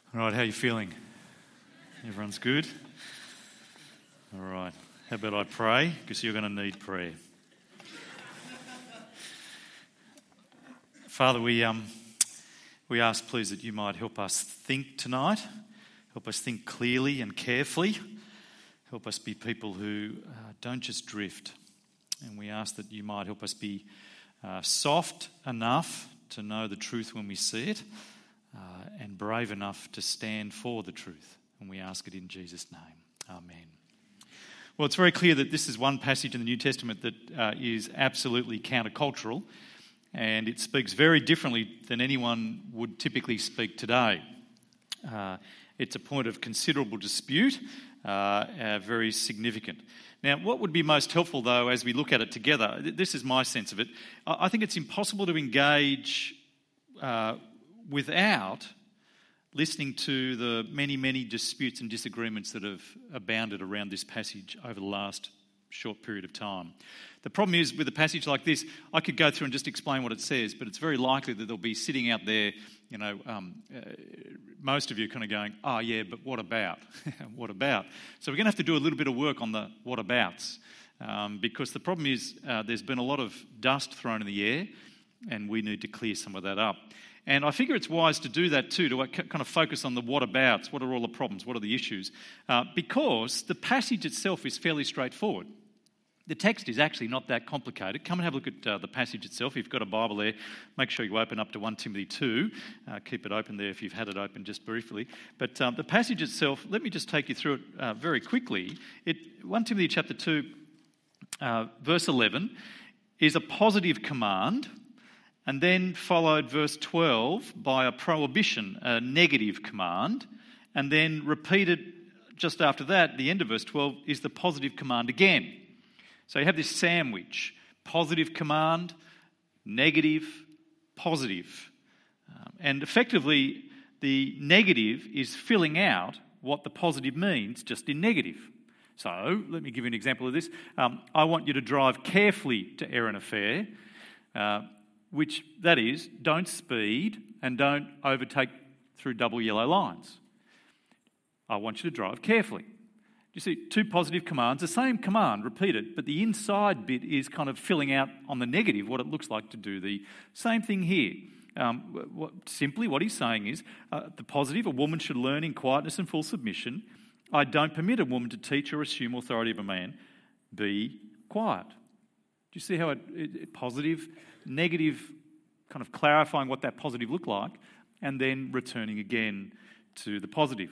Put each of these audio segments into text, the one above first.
All right, how are you feeling? Everyone's good? All right. How about I pray? Because you're going to need prayer. Father, we ask, please, that you might help us think tonight. Help us think clearly and carefully. Help us be people who don't just drift. And we ask that you might help us be soft enough to know the truth when we see it, and brave enough to stand for the truth. And we ask it in Jesus' name. Amen. Well, it's very clear that this is one passage in the New Testament that is absolutely countercultural, and it speaks very differently than anyone would typically speak today. It's a point of considerable dispute, very significant. Now, what would be most helpful, though, as we look at it together, this is my sense of it, I think it's impossible to engage without listening to the many, many disputes and disagreements that have abounded around this passage over the last short period of time. The problem is, with a passage like this, I could go through and just explain what it says, but it's very likely that they'll be sitting out there, most of you kind of going, oh yeah, but what about? What about? So we're going to have to do a little bit of work on the what abouts, because the problem is there's been a lot of dust thrown in the air, and we need to clear some of that up. And I figure it's wise to do that too, to kind of focus on the what-abouts. What are all the problems? What are the issues? Because the passage itself is fairly straightforward. The text is actually not that complicated. Come and have a look at the passage itself. If you've got a Bible there, make sure you open up to 1 Timothy 2. Keep it open there if you've had it open just briefly. But the passage itself, let me just take you through it very quickly. 1 Timothy chapter 2, verse 11, is a positive command, and then followed verse 12 by a prohibition, a negative command, and then repeated just after that, the end of verse 12, is the positive command again. So you have this sandwich, positive command, negative, positive. And effectively, the negative is filling out what the positive means just in negative. So let me give you an example of this. I want you to drive carefully to Erina Fair, which, that is, don't speed and don't overtake through double yellow lines. I want you to drive carefully. You see, two positive commands, the same command repeated, but the inside bit is kind of filling out on the negative what it looks like to do the same thing here. Simply what he's saying is, the positive, a woman should learn in quietness and full submission. I don't permit a woman to teach or assume authority of a man. Be quiet. Do you see how it positive, negative, kind of clarifying what that positive looked like, and then returning again to the positive.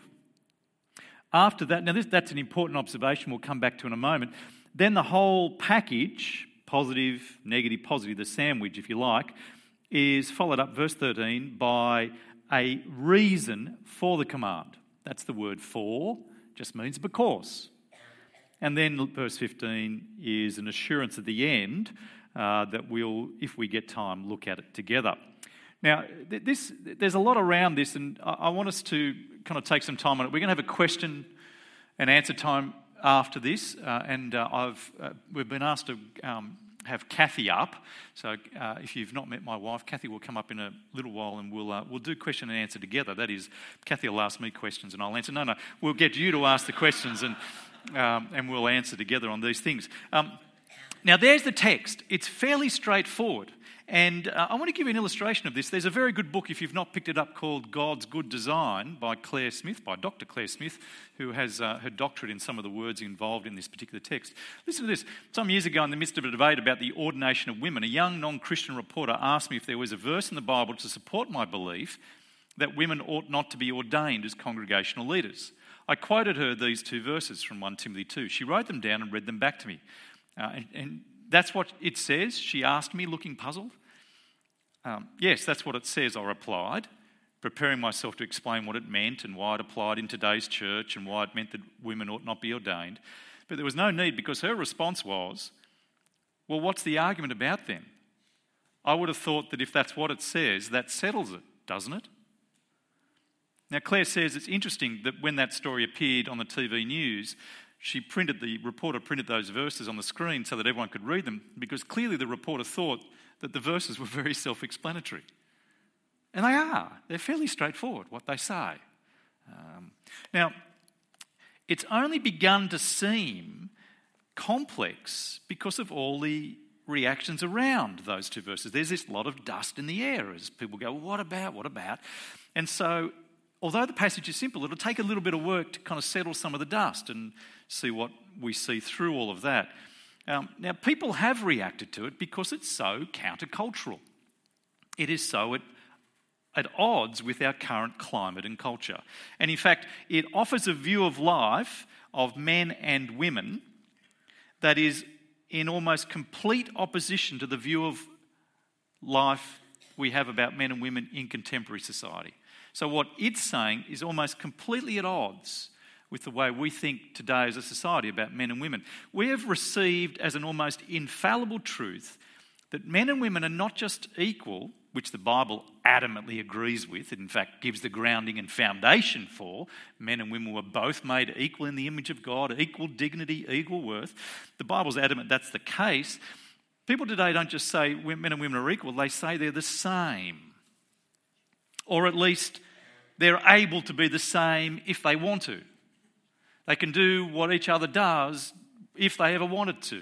After that, now that's an important observation we'll come back to in a moment. Then the whole package, positive, negative, positive, the sandwich, if you like, is followed up, verse 13, by a reason for the command. That's the word for, just means because. And then verse 15 is an assurance at the end that we'll, if we get time, look at it together. Now, there's a lot around this, and I want us to kind of take some time on it. We're going to have a question and answer time after this, and we've been asked to have Kathy up. So if you've not met my wife, Kathy will come up in a little while, and we'll do question and answer together. That is, Kathy will ask me questions and I'll answer. No, we'll get you to ask the questions, and we'll answer together on these things. Now, there's the text. It's fairly straightforward. And I want to give you an illustration of this. There's a very good book, if you've not picked it up, called God's Good Design by Claire Smith, by Dr. Claire Smith, who has her doctorate in some of the words involved in this particular text. Listen to this. Some years ago, in the midst of a debate about the ordination of women, a young non-Christian reporter asked me if there was a verse in the Bible to support my belief that women ought not to be ordained as congregational leaders. I quoted her these two verses from 1 Timothy 2. She wrote them down and read them back to me. And that's what it says, she asked me, looking puzzled. Yes, that's what it says, I replied, preparing myself to explain what it meant and why it applied in today's church and why it meant that women ought not be ordained. But there was no need, because her response was, well, what's the argument about then? I would have thought that if that's what it says, that settles it, doesn't it? Now, Claire says it's interesting that when that story appeared on the TV news, the reporter printed those verses on the screen so that everyone could read them, because clearly the reporter thought that the verses were very self-explanatory. And they are. They're fairly straightforward, what they say. Now, it's only begun to seem complex because of all the reactions around those two verses. There's this lot of dust in the air as people go, what about? And so, although the passage is simple, it'll take a little bit of work to kind of settle some of the dust and see what we see through all of that. Now, people have reacted to it because it's so countercultural. It is so at odds with our current climate and culture. And in fact, it offers a view of life of men and women that is in almost complete opposition to the view of life we have about men and women in contemporary society. So what it's saying is almost completely at odds with the way we think today as a society about men and women. We have received as an almost infallible truth that men and women are not just equal, which the Bible adamantly agrees with. It in fact gives the grounding and foundation for. Men and women were both made equal in the image of God, equal dignity, equal worth. The Bible's adamant that's the case. People today don't just say men and women are equal, they say they're the same. Or at least they're able to be the same if they want to. They can do what each other does if they ever wanted to.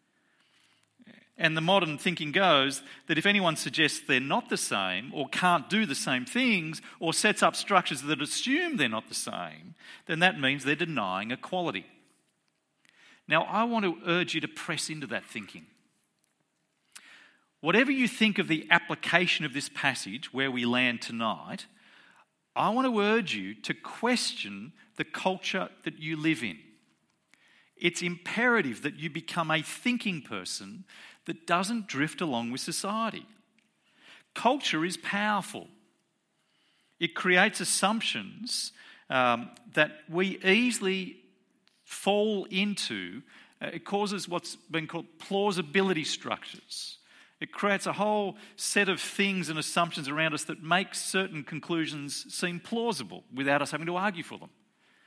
And the modern thinking goes that if anyone suggests they're not the same or can't do the same things or sets up structures that assume they're not the same, then that means they're denying equality. Now, I want to urge you to press into that thinking. Whatever you think of the application of this passage where we land tonight, I want to urge you to question the culture that you live in. It's imperative that you become a thinking person that doesn't drift along with society. Culture is powerful. It creates assumptions that we easily fall into. It causes what's been called plausibility structures. It creates a whole set of things and assumptions around us that make certain conclusions seem plausible without us having to argue for them.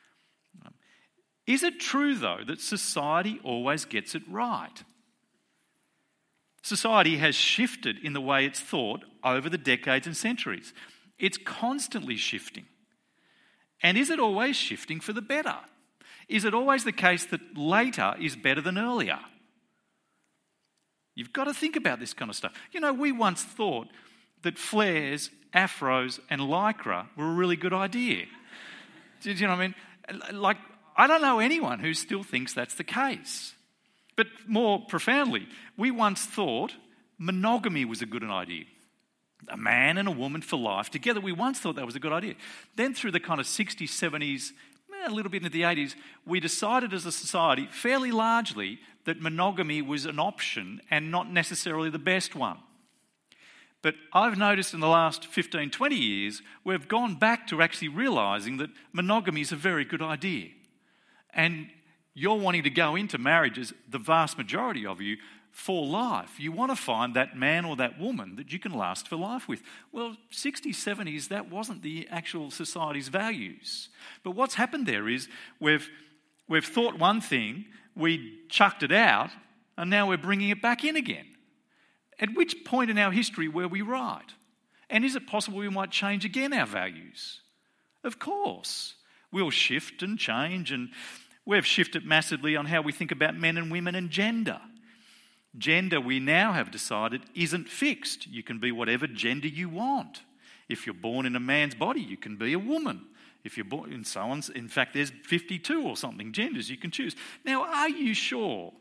Is it true, though, that society always gets it right? Society has shifted in the way it's thought over the decades and centuries. It's constantly shifting. And is it always shifting for the better? Is it always the case that later is better than earlier? You've got to think about this kind of stuff. You know, we once thought that flares, afros and lycra were a really good idea. Do you know what I mean? Like, I don't know anyone who still thinks that's the case. But more profoundly, we once thought monogamy was a good idea. A man and a woman for life together. We once thought that was a good idea. Then through the kind of 60s, 70s, a little bit into the 80s, we decided as a society, fairly largely, that monogamy was an option and not necessarily the best one. But I've noticed in the last 15, 20 years, we've gone back to actually realising that monogamy is a very good idea. And you're wanting to go into marriages, the vast majority of you, for life. You want to find that man or that woman that you can last for life with. Well, 60s, 70s, that wasn't the actual society's values. But what's happened there is we've thought one thing, we chucked it out, and now we're bringing it back in again. At which point in our history were we right? And is it possible we might change again our values? Of course. We'll shift and change, and we've shifted massively on how we think about men and women and gender. Gender, we now have decided, isn't fixed. You can be whatever gender you want. If you're born in a man's body, you can be a woman. If you're born in so on, in fact, there's 52 or something genders you can choose. Now, are you sure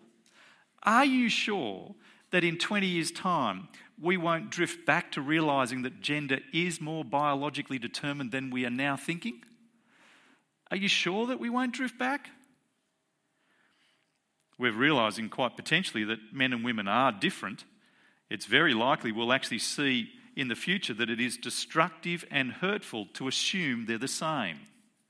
that in 20 years' time, we won't drift back to realising that gender is more biologically determined than we are now thinking? Are you sure that we won't drift back? We're realising quite potentially that men and women are different. It's very likely we'll actually see in the future that it is destructive and hurtful to assume they're the same.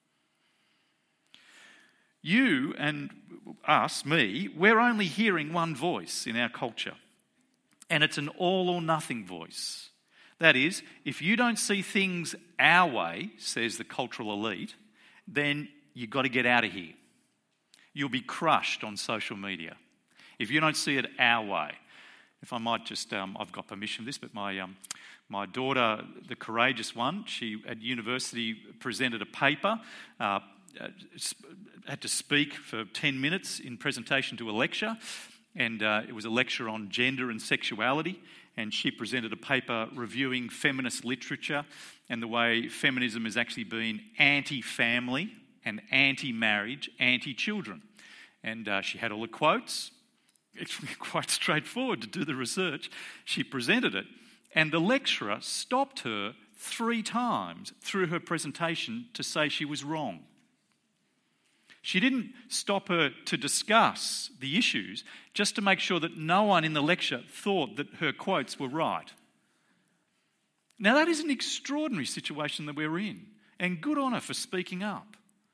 You and us, me, we're only hearing one voice in our culture. And it's an all or nothing voice. That is, if you don't see things our way, says the cultural elite, then you've got to get out of here. You'll be crushed on social media if you don't see it our way. If I might just, I've got permission for this, but my My daughter, the courageous one, she at university presented a paper, had to speak for 10 minutes in presentation to a lecture, and it was a lecture on gender and sexuality, and she presented a paper reviewing feminist literature and the way feminism has actually been anti-family and anti-marriage, anti-children. And she had all the quotes. It's quite straightforward to do the research. She presented it, and the lecturer stopped her 3 times through her presentation to say she was wrong. She didn't stop her to discuss the issues, just to make sure that no one in the lecture thought that her quotes were right. Now, that is an extraordinary situation that we're in, and good on her for speaking up.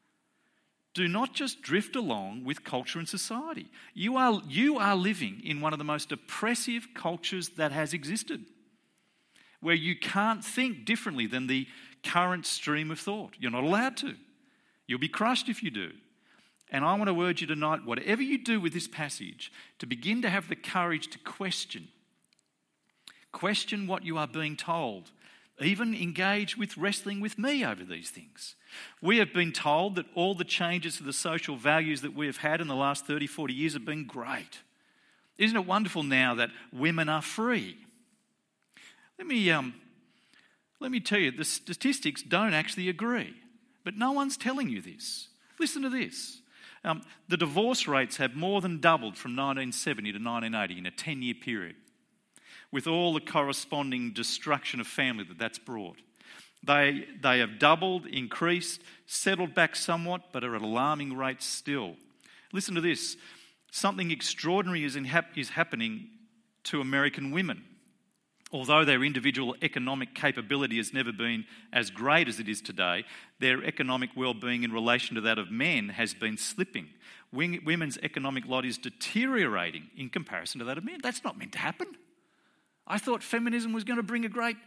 Do not just drift along with culture and society. You are living in one of the most oppressive cultures that has existed, where you can't think differently than the current stream of thought. You're not allowed to. You'll be crushed if you do. And I want to urge you tonight, whatever you do with this passage, to begin to have the courage to question. Question what you are being told. Even engage with wrestling with me over these things. We have been told that all the changes to the social values that we have had in the last 30, 40 years have been great. Isn't it wonderful now that women are free? Let me tell you, the statistics don't actually agree, but no one's telling you this. Listen to this. The divorce rates have more than doubled from 1970 to 1980 in a 10-year period, with all the corresponding destruction of family that's brought. They have doubled, increased, settled back somewhat, but are at alarming rates still. Listen to this. Something extraordinary is happening to American women. Although their individual economic capability has never been as great as it is today, their economic well-being in relation to that of men has been slipping. Women's economic lot is deteriorating in comparison to that of men. That's not meant to happen. I thought feminism was going to bring a great...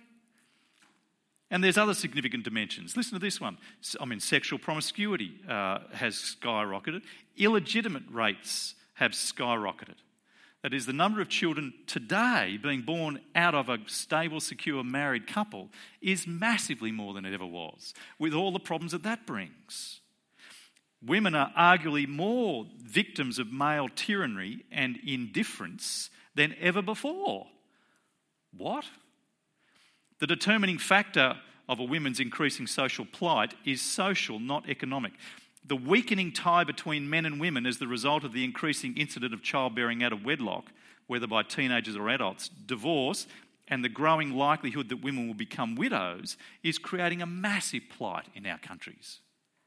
And there's other significant dimensions. Listen to this one. Sexual promiscuity has skyrocketed. Illegitimate rates have skyrocketed. That is, the number of children today being born out of a stable, secure, married couple is massively more than it ever was, with all the problems that brings. Women are arguably more victims of male tyranny and indifference than ever before. What? The determining factor of a woman's increasing social plight is social, not economic. The weakening tie between men and women as the result of the increasing incident of childbearing out of wedlock, whether by teenagers or adults, divorce, and the growing likelihood that women will become widows is creating a massive plight in our countries.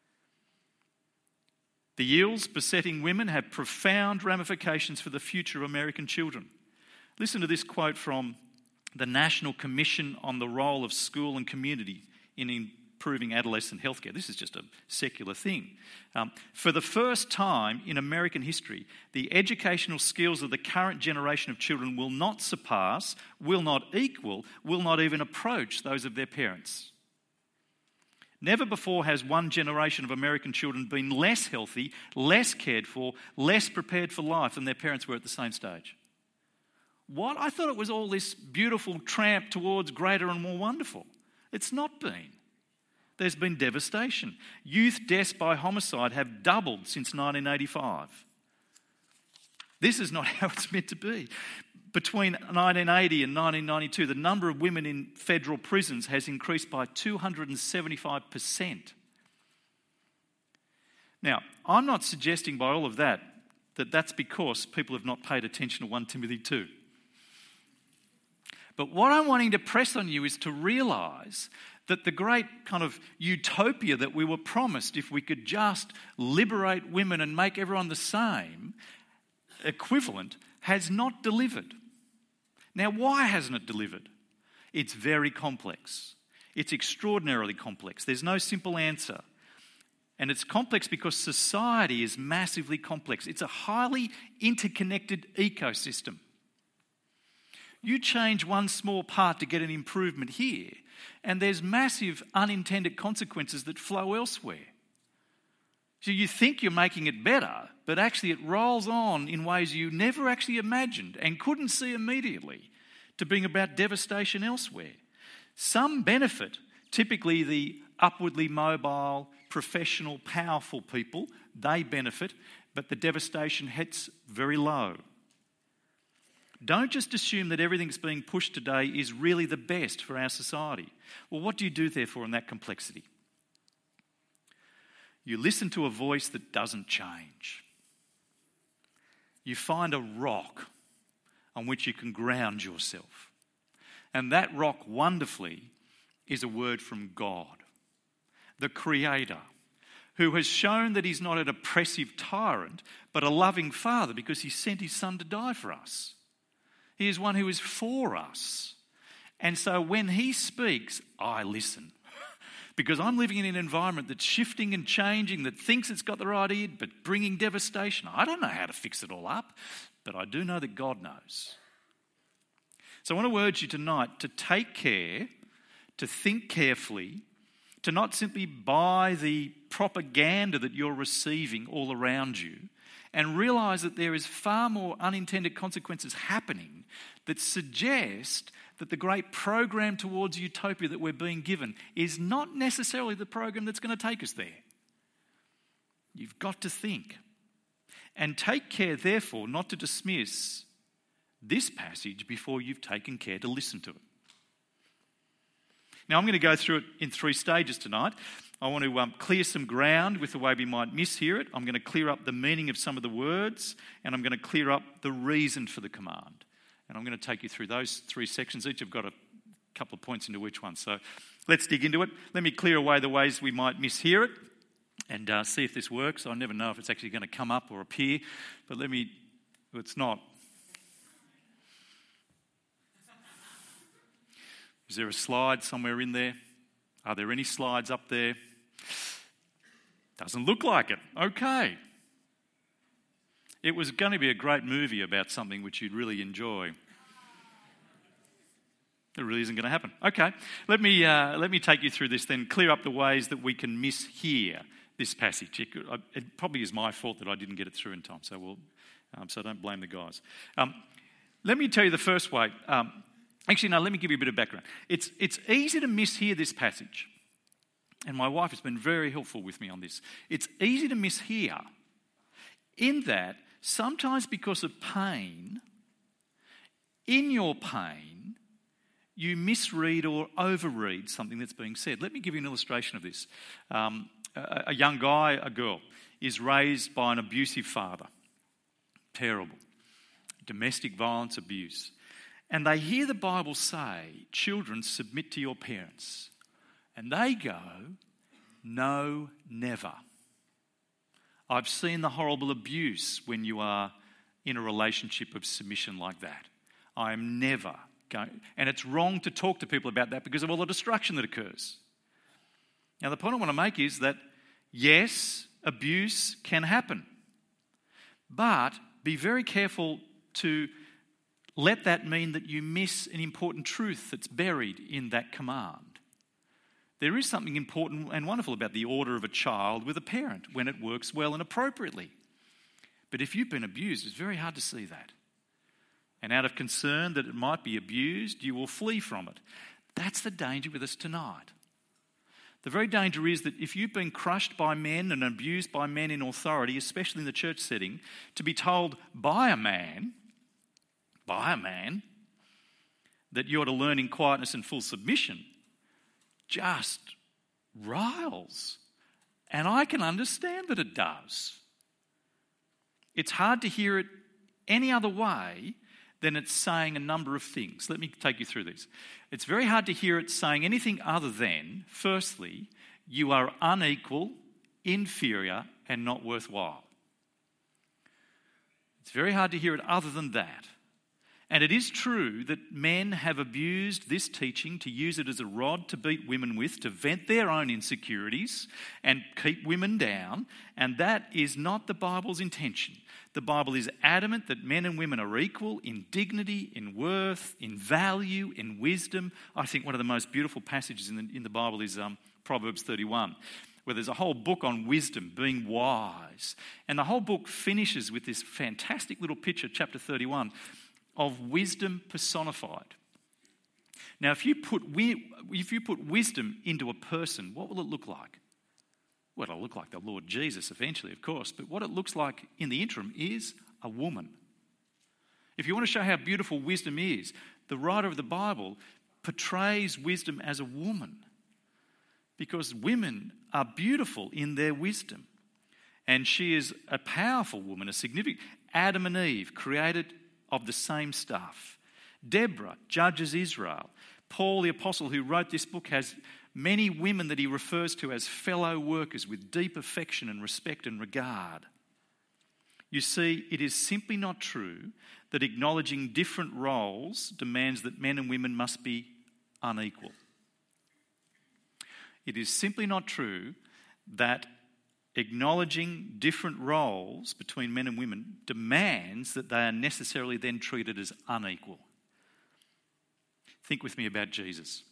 The ills besetting women have profound ramifications for the future of American children. Listen to this quote from the National Commission on the Role of School and Community in improving adolescent healthcare. This is just a secular thing. For the first time in American history, the educational skills of the current generation of children will not surpass, will not equal, will not even approach those of their parents. Never before has one generation of American children been less healthy, less cared for, less prepared for life than their parents were at the same stage. What? I thought it was all this beautiful tramp towards greater and more wonderful. It's not been. There's been devastation. Youth deaths by homicide have doubled since 1985. This is not how it's meant to be. Between 1980 and 1992, the number of women in federal prisons has increased by 275%. Now, I'm not suggesting by all of that that's because people have not paid attention to 1 Timothy 2. But what I'm wanting to press on you is to realise that the great kind of utopia that we were promised, if we could just liberate women and make everyone the same, equivalent, has not delivered. Now, why hasn't it delivered? It's very complex. It's extraordinarily complex. There's no simple answer. And it's complex because society is massively complex. It's a highly interconnected ecosystem. You change one small part to get an improvement here, and there's massive unintended consequences that flow elsewhere. So you think you're making it better, but actually it rolls on in ways you never actually imagined and couldn't see immediately to bring about devastation elsewhere. Some benefit, typically the upwardly mobile, professional, powerful people, they benefit, but the devastation hits very low. Don't just assume that everything that's being pushed today is really the best for our society. Well, what do you do, therefore, in that complexity? You listen to a voice that doesn't change. You find a rock on which you can ground yourself. And that rock, wonderfully, is a word from God, the Creator, who has shown that he's not an oppressive tyrant, but a loving Father because he sent his Son to die for us. He is one who is for us. And so when he speaks, I listen. Because I'm living in an environment that's shifting and changing, that thinks it's got the right idea, but bringing devastation. I don't know how to fix it all up, but I do know that God knows. So I want to urge you tonight to take care, to think carefully, to not simply buy the propaganda that you're receiving all around you, and realise that there is far more unintended consequences happening that suggest that the great program towards utopia that we're being given is not necessarily the program that's going to take us there. You've got to think. And take care, therefore, not to dismiss this passage before you've taken care to listen to it. Now, I'm going to go through it in 3 stages tonight. I want to clear some ground with the way we might mishear it. I'm going to clear up the meaning of some of the words, and I'm going to clear up the reason for the command. And I'm going to take you through those 3 sections. Each have got a couple of points into each one. So let's dig into it. Let me clear away the ways we might mishear it and see if this works. I never know if it's actually going to come up or appear, but it's not. Is there a slide somewhere in there? Are there any slides up there? Doesn't look like it. Okay. It was going to be a great movie about something which you'd really enjoy. It really isn't going to happen. Okay. Let me take you through this then, clear up the ways that we can mishear this passage. It probably is my fault that I didn't get it through in time, so don't blame the guys. Let me tell you the first way. Actually, no, let me give you a bit of background. It's easy to mishear this passage. And my wife has been very helpful with me on this. It's easy to mishear in that sometimes because of pain, in your pain, you misread or overread something that's being said. Let me give you an illustration of this. A young guy, a girl, is raised by an abusive father. Terrible. Domestic violence, abuse. And they hear the Bible say, children, submit to your parents. And they go, no, never. I've seen the horrible abuse when you are in a relationship of submission like that. I am never going. And it's wrong to talk to people about that because of all the destruction that occurs. Now, the point I want to make is that, yes, abuse can happen. But be very careful to let that mean that you miss an important truth that's buried in that command. There is something important and wonderful about the order of a child with a parent when it works well and appropriately. But if you've been abused, it's very hard to see that. And out of concern that it might be abused, you will flee from it. That's the danger with us tonight. The very danger is that if you've been crushed by men and abused by men in authority, especially in the church setting, to be told by a man that you're to learn in quietness and full submission just riles. And I can understand that it does. It's hard to hear it any other way than it's saying a number of things. Let me take you through these. It's very hard to hear it saying anything other than, firstly, you are unequal, inferior, and not worthwhile. It's very hard to hear it other than that. And it is true that men have abused this teaching to use it as a rod to beat women with, to vent their own insecurities and keep women down. And that is not the Bible's intention. The Bible is adamant that men and women are equal in dignity, in worth, in value, in wisdom. I think one of the most beautiful passages in the Bible is Proverbs 31, where there's a whole book on wisdom, being wise. And the whole book finishes with this fantastic little picture, chapter 31, of wisdom personified. Now, if you put wisdom into a person, what will it look like? Well, it'll look like the Lord Jesus eventually, of course, but what it looks like in the interim is a woman. If you want to show how beautiful wisdom is, the writer of the Bible portrays wisdom as a woman, because women are beautiful in their wisdom. And she is a powerful woman, a significant... Adam and Eve, created of the same stuff. Deborah judges Israel. Paul the apostle, who wrote this book, has many women that he refers to as fellow workers with deep affection and respect and regard. You see, it is simply not true that acknowledging different roles demands that men and women must be unequal. It is simply not true that acknowledging different roles between men and women demands that they are necessarily then treated as unequal. Think with me about Jesus.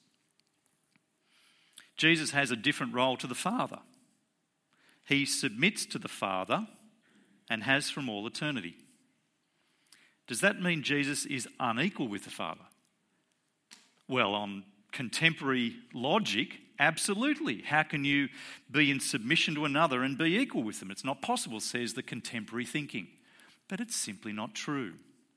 Jesus has a different role to the Father. He submits to the Father and has from all eternity. Does that mean Jesus is unequal with the Father? Well, on contemporary logic, absolutely. How can you be in submission to another and be equal with them? It's not possible, says the contemporary thinking. But it's simply not true.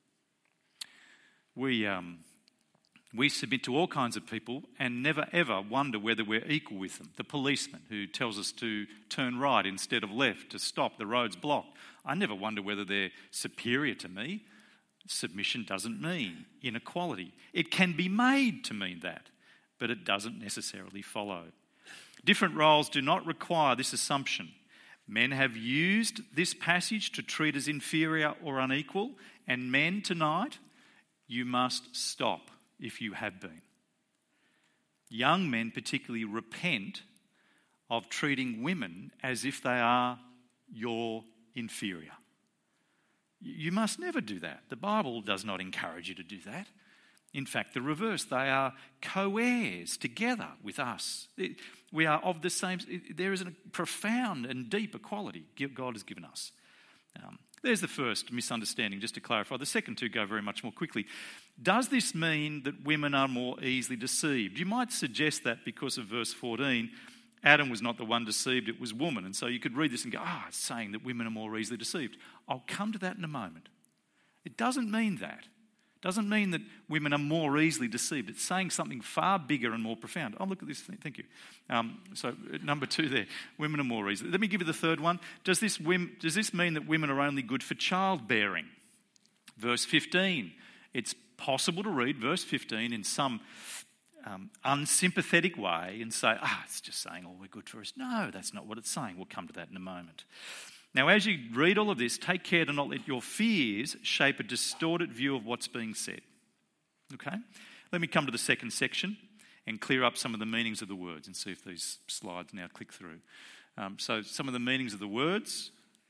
We submit to all kinds of people and never ever wonder whether we're equal with them. The policeman who tells us to turn right instead of left, to stop, the road's blocked. I never wonder whether they're superior to me. Submission doesn't mean inequality. It can be made to mean that, but it doesn't necessarily follow. Different roles do not require this assumption. Men have used this passage to treat as inferior or unequal, and men tonight, you must stop if you have been. Young men particularly repent of treating women as if they are your inferior. You must never do that. The Bible does not encourage you to do that. In fact, the reverse. They are co-heirs together with us. We are of the same... There is a profound and deep equality God has given us. There's the first misunderstanding, just to clarify. The second two go very much more quickly. Does this mean that women are more easily deceived? You might suggest that because of verse 14, Adam was not the one deceived, it was woman. And so you could read this and go, it's saying that women are more easily deceived. I'll come to that in a moment. It doesn't mean that. It doesn't mean that women are more easily deceived. It's saying something far bigger and more profound. Oh, look at this thing. Thank you. So number 2 there, women are more easily. Let me give you the third one. Does this mean that women are only good for childbearing? Verse 15. It's possible to read verse 15 in some unsympathetic way and say, it's just saying all we're good for us. No, that's not what it's saying. We'll come to that in a moment. Now, as you read all of this, take care to not let your fears shape a distorted view of what's being said. Okay? Let me come to the second section and clear up some of the meanings of the words and see if these slides now click through. So some of the meanings of the words,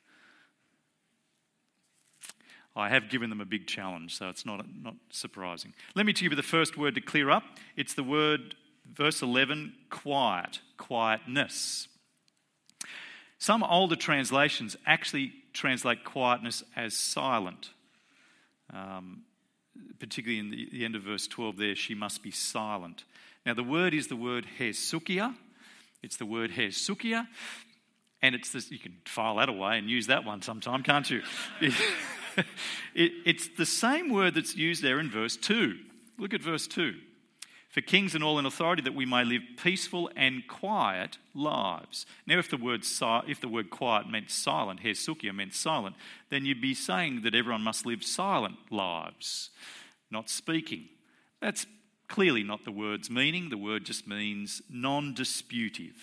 I have given them a big challenge, so it's not surprising. Let me give you the first word to clear up. It's the word, verse 11, quiet, quietness. Some older translations actually translate quietness as silent. Particularly in the end of verse 12 there, she must be silent. Now the word is the word hesukia. It's the word hesukia. And it's this, you can file that away and use that one sometime, can't you? It's the same word that's used there in verse 2. Look at verse 2. For kings and all in authority, that we may live peaceful and quiet lives. Now, if the word quiet meant silent, hesukia meant silent, then you'd be saying that everyone must live silent lives, not speaking. That's clearly not the word's meaning. The word just means non-disputive,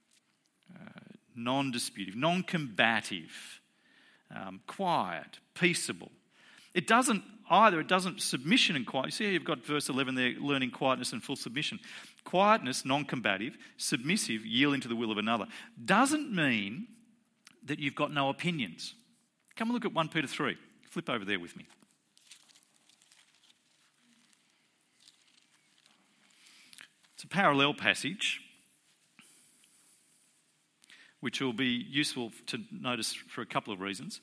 non-combative, quiet, peaceable. It doesn't submission and quiet. You see how you've got verse 11 there, learning quietness and full submission. Quietness, non-combative, submissive, yielding to the will of another, doesn't mean that you've got no opinions. Come and look at 1 Peter 3. Flip over there with me. It's a parallel passage which will be useful to notice for a couple of reasons.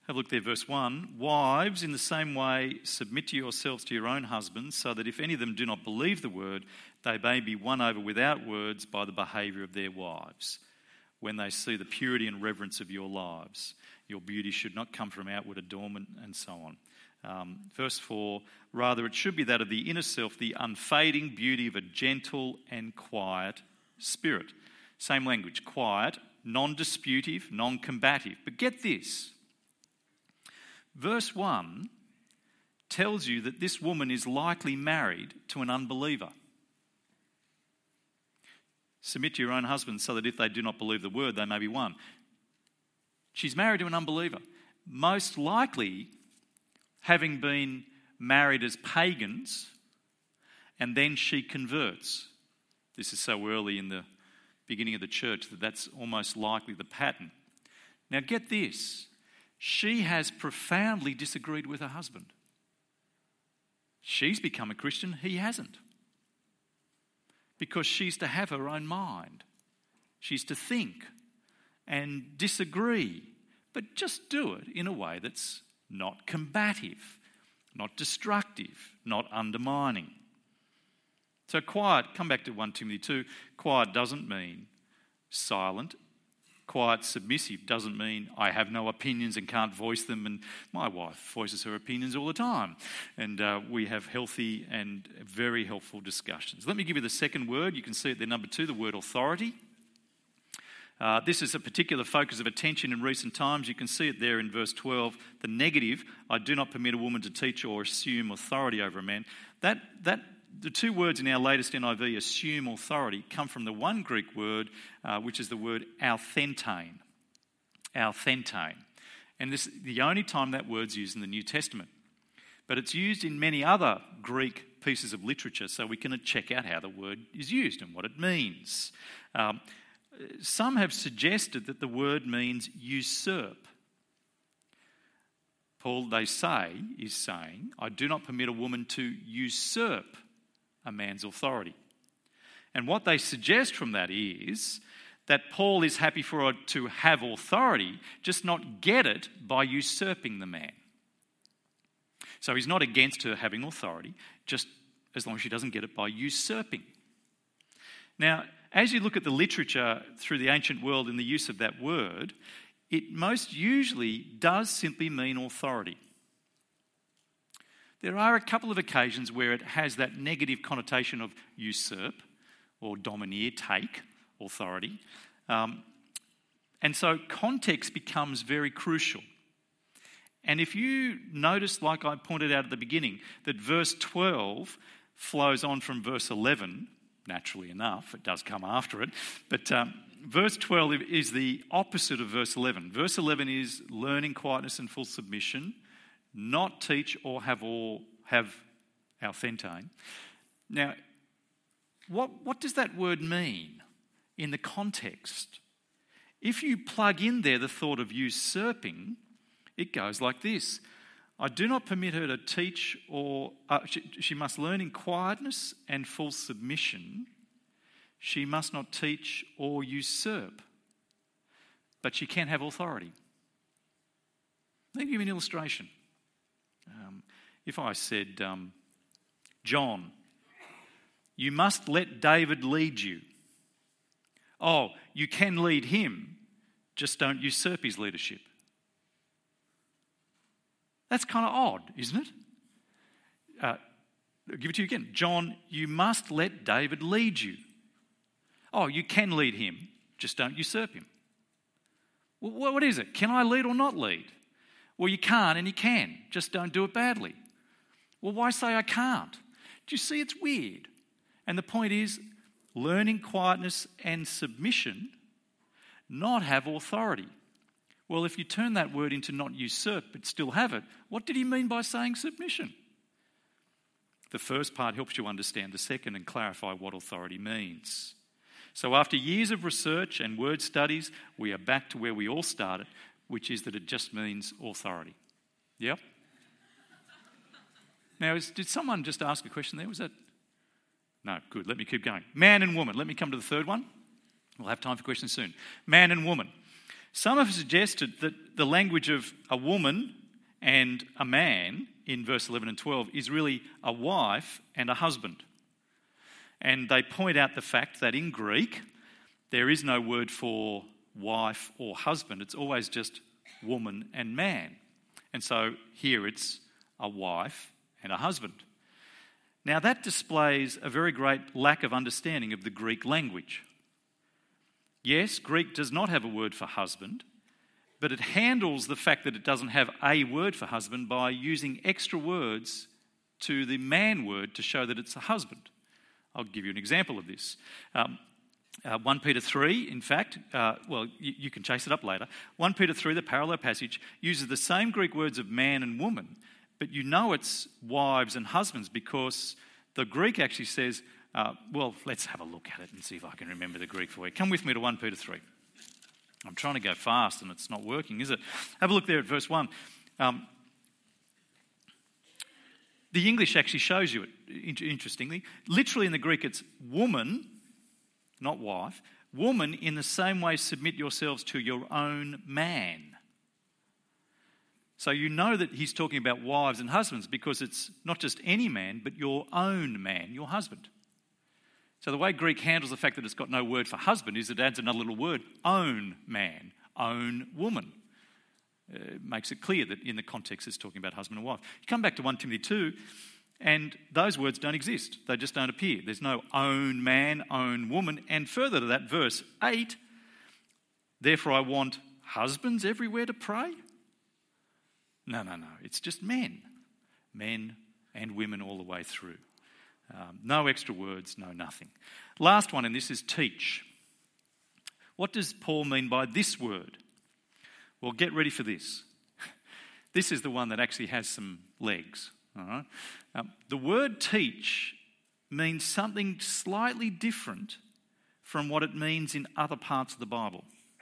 Have a look there, verse 1. Wives, in the same way, submit to yourselves to your own husbands, so that if any of them do not believe the word, they may be won over without words by the behaviour of their wives, when they see the purity and reverence of your lives. Your beauty should not come from outward adornment, and so on. Verse 4, rather it should be that of the inner self, the unfading beauty of a gentle and quiet spirit. Same language, quiet, non-disputive, non-combative. But get this. Verse 1 tells you that this woman is likely married to an unbeliever. Submit to your own husband so that if they do not believe the word, they may be won. She's married to an unbeliever. Most likely having been married as pagans, and then she converts. This is so early in the beginning of the church that that's almost likely the pattern. Now get this. She has profoundly disagreed with her husband. She's become a Christian, he hasn't. Because she's to have her own mind. She's to think and disagree, but just do it in a way that's not combative, not destructive, not undermining. So quiet, come back to 1 Timothy 2, quiet doesn't mean silent. Quiet, submissive doesn't mean I have no opinions and can't voice them, and my wife voices her opinions all the time. And we have healthy and very helpful discussions. Let me give you the second word. You can see it there, number 2, the word authority. This is a particular focus of attention in recent times. You can see it there in verse 12. The negative, I do not permit a woman to teach or assume authority over a man. The two words in our latest NIV, assume authority, come from the one Greek word, which is the word authentane. Authentane. And this is the only time that word's used in the New Testament. But it's used in many other Greek pieces of literature, so we can check out how the word is used and what it means. Some have suggested that the word means usurp. Paul, they say, is saying, I do not permit a woman to usurp a man's authority. And what they suggest from that is that Paul is happy for her to have authority, just not get it by usurping the man. So he's not against her having authority, just as long as she doesn't get it by usurping. Now, as you look at the literature through the ancient world in the use of that word, it most usually does simply mean authority. There are a couple of occasions where it has that negative connotation of usurp or domineer, take authority. And so context becomes very crucial. And if you notice, like I pointed out at the beginning, that verse 12 flows on from verse 11, naturally enough, it does come after it, but verse 12 is the opposite of verse 11. Verse 11 is learning quietness and full submission, not teach or have authentane. Now, what does that word mean in the context? If you plug in there the thought of usurping, it goes like this. I do not permit her to teach or... she must learn in quietness and full submission. She must not teach or usurp, but she can have authority. Let me give you an illustration. If I said, John, you must let David lead you. Oh, you can lead him, just don't usurp his leadership. That's kind of odd, isn't it? I'll give it to you again. John, you must let David lead you. Oh, you can lead him, just don't usurp him. Well, what is it? Can I lead or not lead? Well, you can't and you can, just don't do it badly. Well, why say I can't? Do you see it's weird? And the point is, learning quietness and submission, not have authority. Well, if you turn that word into not usurp but still have it, what did he mean by saying submission? The first part helps you understand the second and clarify what authority means. So after years of research and word studies, we are back to where we all started, which is that it just means authority. Yep. Now, did someone just ask a question there? Was that? No, good. Let me keep going. Man and woman. Let me come to the third one. We'll have time for questions soon. Man and woman. Some have suggested that the language of a woman and a man in verse 11 and 12 is really a wife and a husband. And they point out the fact that in Greek, there is no word for wife or husband. It's always just woman and man. And so here it's a wife and a husband. Now that displays a very great lack of understanding of the Greek language. Yes, Greek does not have a word for husband, but it handles the fact that it doesn't have a word for husband by using extra words to the man word to show that it's a husband. I'll give you an example of this. 1 Peter 3, in fact, you can chase it up later. 1 Peter 3, the parallel passage, uses the same Greek words of man and woman, but you know it's wives and husbands because the Greek actually says, let's have a look at it and see if I can remember the Greek for you. Come with me to 1 Peter 3. I'm trying to go fast and it's not working, is it? Have a look there at verse 1. The English actually shows you it, interestingly. Literally in the Greek it's woman, not wife. Woman, in the same way submit yourselves to your own man. So you know that he's talking about wives and husbands because it's not just any man, but your own man, your husband. So the way Greek handles the fact that it's got no word for husband is it adds another little word, own man, own woman. It makes it clear that in the context it's talking about husband and wife. You come back to 1 Timothy 2 and those words don't exist. They just don't appear. There's no own man, own woman. And further to that, verse 8, therefore I want husbands everywhere to pray. No. It's just men and women all the way through. No extra words, no nothing. Last one in this is teach. What does Paul mean by this word? Well, get ready for this. This is the one that actually has some legs. All right? The word teach means something slightly different from what it means in other parts of the Bible.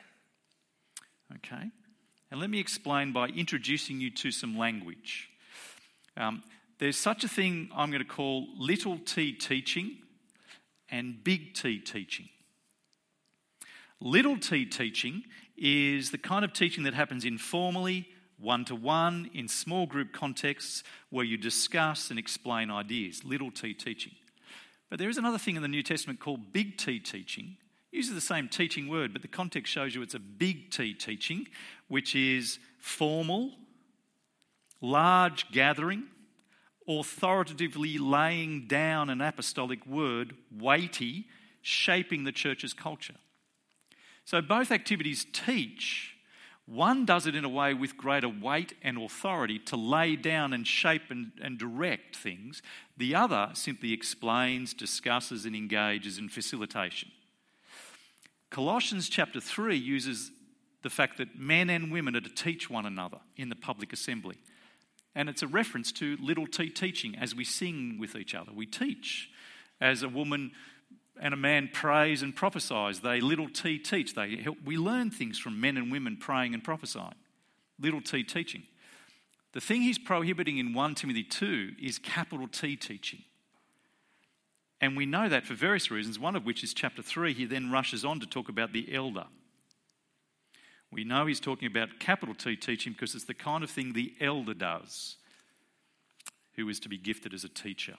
Okay? And let me explain by introducing you to some language. There's such a thing I'm going to call little t teaching and big T teaching. Little t teaching is the kind of teaching that happens informally, one-to-one, in small group contexts where you discuss and explain ideas. Little t teaching. But there is another thing in the New Testament called big T teaching. It uses the same teaching word, but the context shows you it's a big T teaching, which is formal, large gathering, authoritatively laying down an apostolic word, weighty, shaping the church's culture. So both activities teach. One does it in a way with greater weight and authority to lay down and shape and direct things. The other simply explains, discusses and engages in facilitation. Colossians chapter 3 uses the fact that men and women are to teach one another in the public assembly. And it's a reference to little t teaching as we sing with each other. We teach. As a woman and a man prays and prophesies, they little t teach. We learn things from men and women praying and prophesying. Little t teaching. The thing he's prohibiting in 1 Timothy 2 is capital T teaching. And we know that for various reasons, one of which is chapter 3. He then rushes on to talk about the elder. We know he's talking about capital T teaching because it's the kind of thing the elder does, who is to be gifted as a teacher.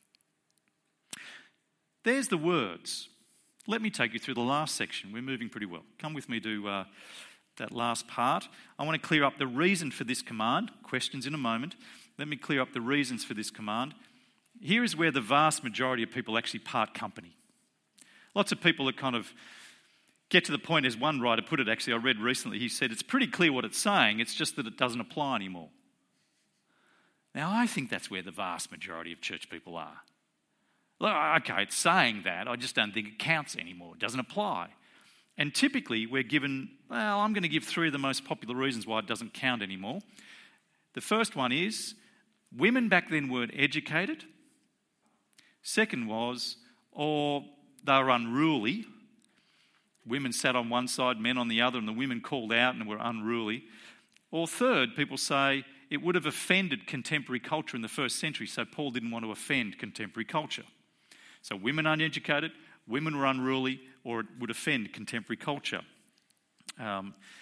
There's the words. Let me take you through the last section. We're moving pretty well. Come with me to that last part. I want to clear up the reason for this command. Questions in a moment. Let me clear up the reasons for this command. Here is where the vast majority of people actually part company. Lots of people are kind of get to the point, as one writer put it, actually, I read recently, he said, it's pretty clear what it's saying, it's just that it doesn't apply anymore. Now, I think that's where the vast majority of church people are. Look, okay, it's saying that, I just don't think it counts anymore, it doesn't apply. And typically, we're given, I'm going to give 3 of the most popular reasons why it doesn't count anymore. The first one is, women back then weren't educated. Second was, or they were unruly. Women sat on one side, men on the other, and the women called out and were unruly. Or third, people say it would have offended contemporary culture in the first century, so Paul didn't want to offend contemporary culture. So women uneducated, women were unruly, or it would offend contemporary culture.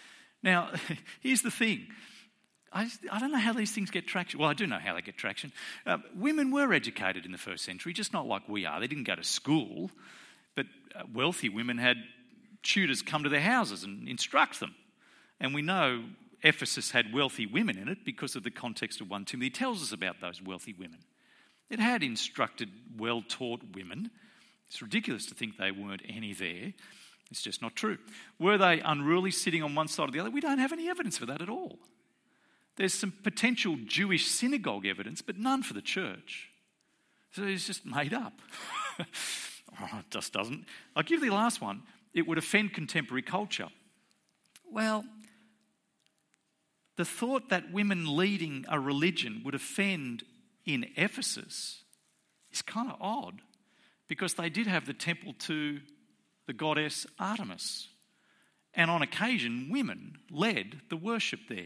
Now, here's the thing. I don't know how these things get traction. Well, I do know how they get traction. Women were educated in the first century, just not like we are. They didn't go to school, but wealthy women had tutors come to their houses and instruct them. And we know Ephesus had wealthy women in it because of the context of 1 Timothy. It tells us about those wealthy women. It had instructed, well-taught women. It's ridiculous to think they weren't any there. It's just not true. Were they unruly, sitting on one side or the other? We don't have any evidence for that at all. There's some potential Jewish synagogue evidence, but none for the church. So it's just made up. It just doesn't. I'll give you the last one. It would offend contemporary culture. Well, the thought that women leading a religion would offend in Ephesus is kind of odd, because they did have the temple to the goddess Artemis. And on occasion, women led the worship there.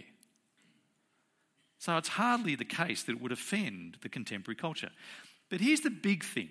So it's hardly the case that it would offend the contemporary culture. But here's the big thing.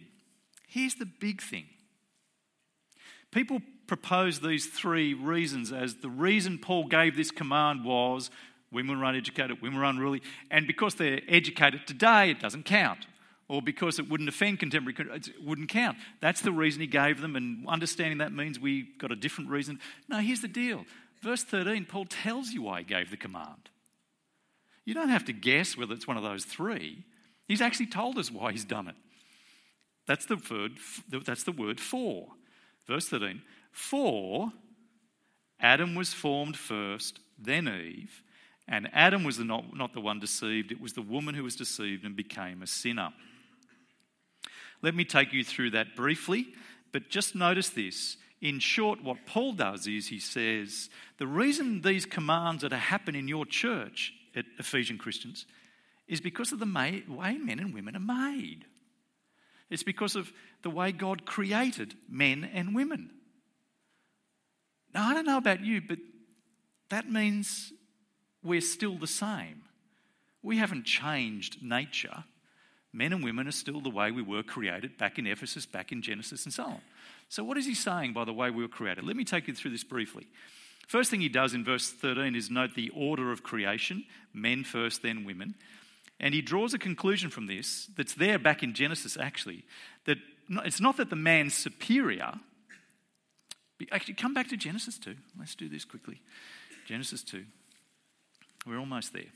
People propose these 3 reasons as the reason Paul gave this command was women were uneducated, women were unruly, and because they're educated today, it doesn't count. Or because it wouldn't offend contemporary, it wouldn't count. That's the reason he gave them, and understanding that means we got a different reason. No, here's the deal. Verse 13, Paul tells you why he gave the command. You don't have to guess whether it's one of those 3. He's actually told us why he's done it. That's the word for. Verse 13, for Adam was formed first, then Eve, and Adam was not the one deceived, it was the woman who was deceived and became a sinner. Let me take you through that briefly, but just notice this. In short, what Paul does is he says, the reason these commands are to happen in your church, at Ephesian Christians, is because of the way men and women are made. It's because of the way God created men and women. Now, I don't know about you, but that means we're still the same. We haven't changed nature. Men and women are still the way we were created back in Ephesus, back in Genesis, and so on. So what is he saying by the way we were created? Let me take you through this briefly. First thing he does in verse 13 is note the order of creation, men first, then women. And he draws a conclusion from this that's there back in Genesis, actually, that it's not that the man's superior. Actually, come back to Genesis 2. Let's do this quickly. Genesis 2. We're almost there.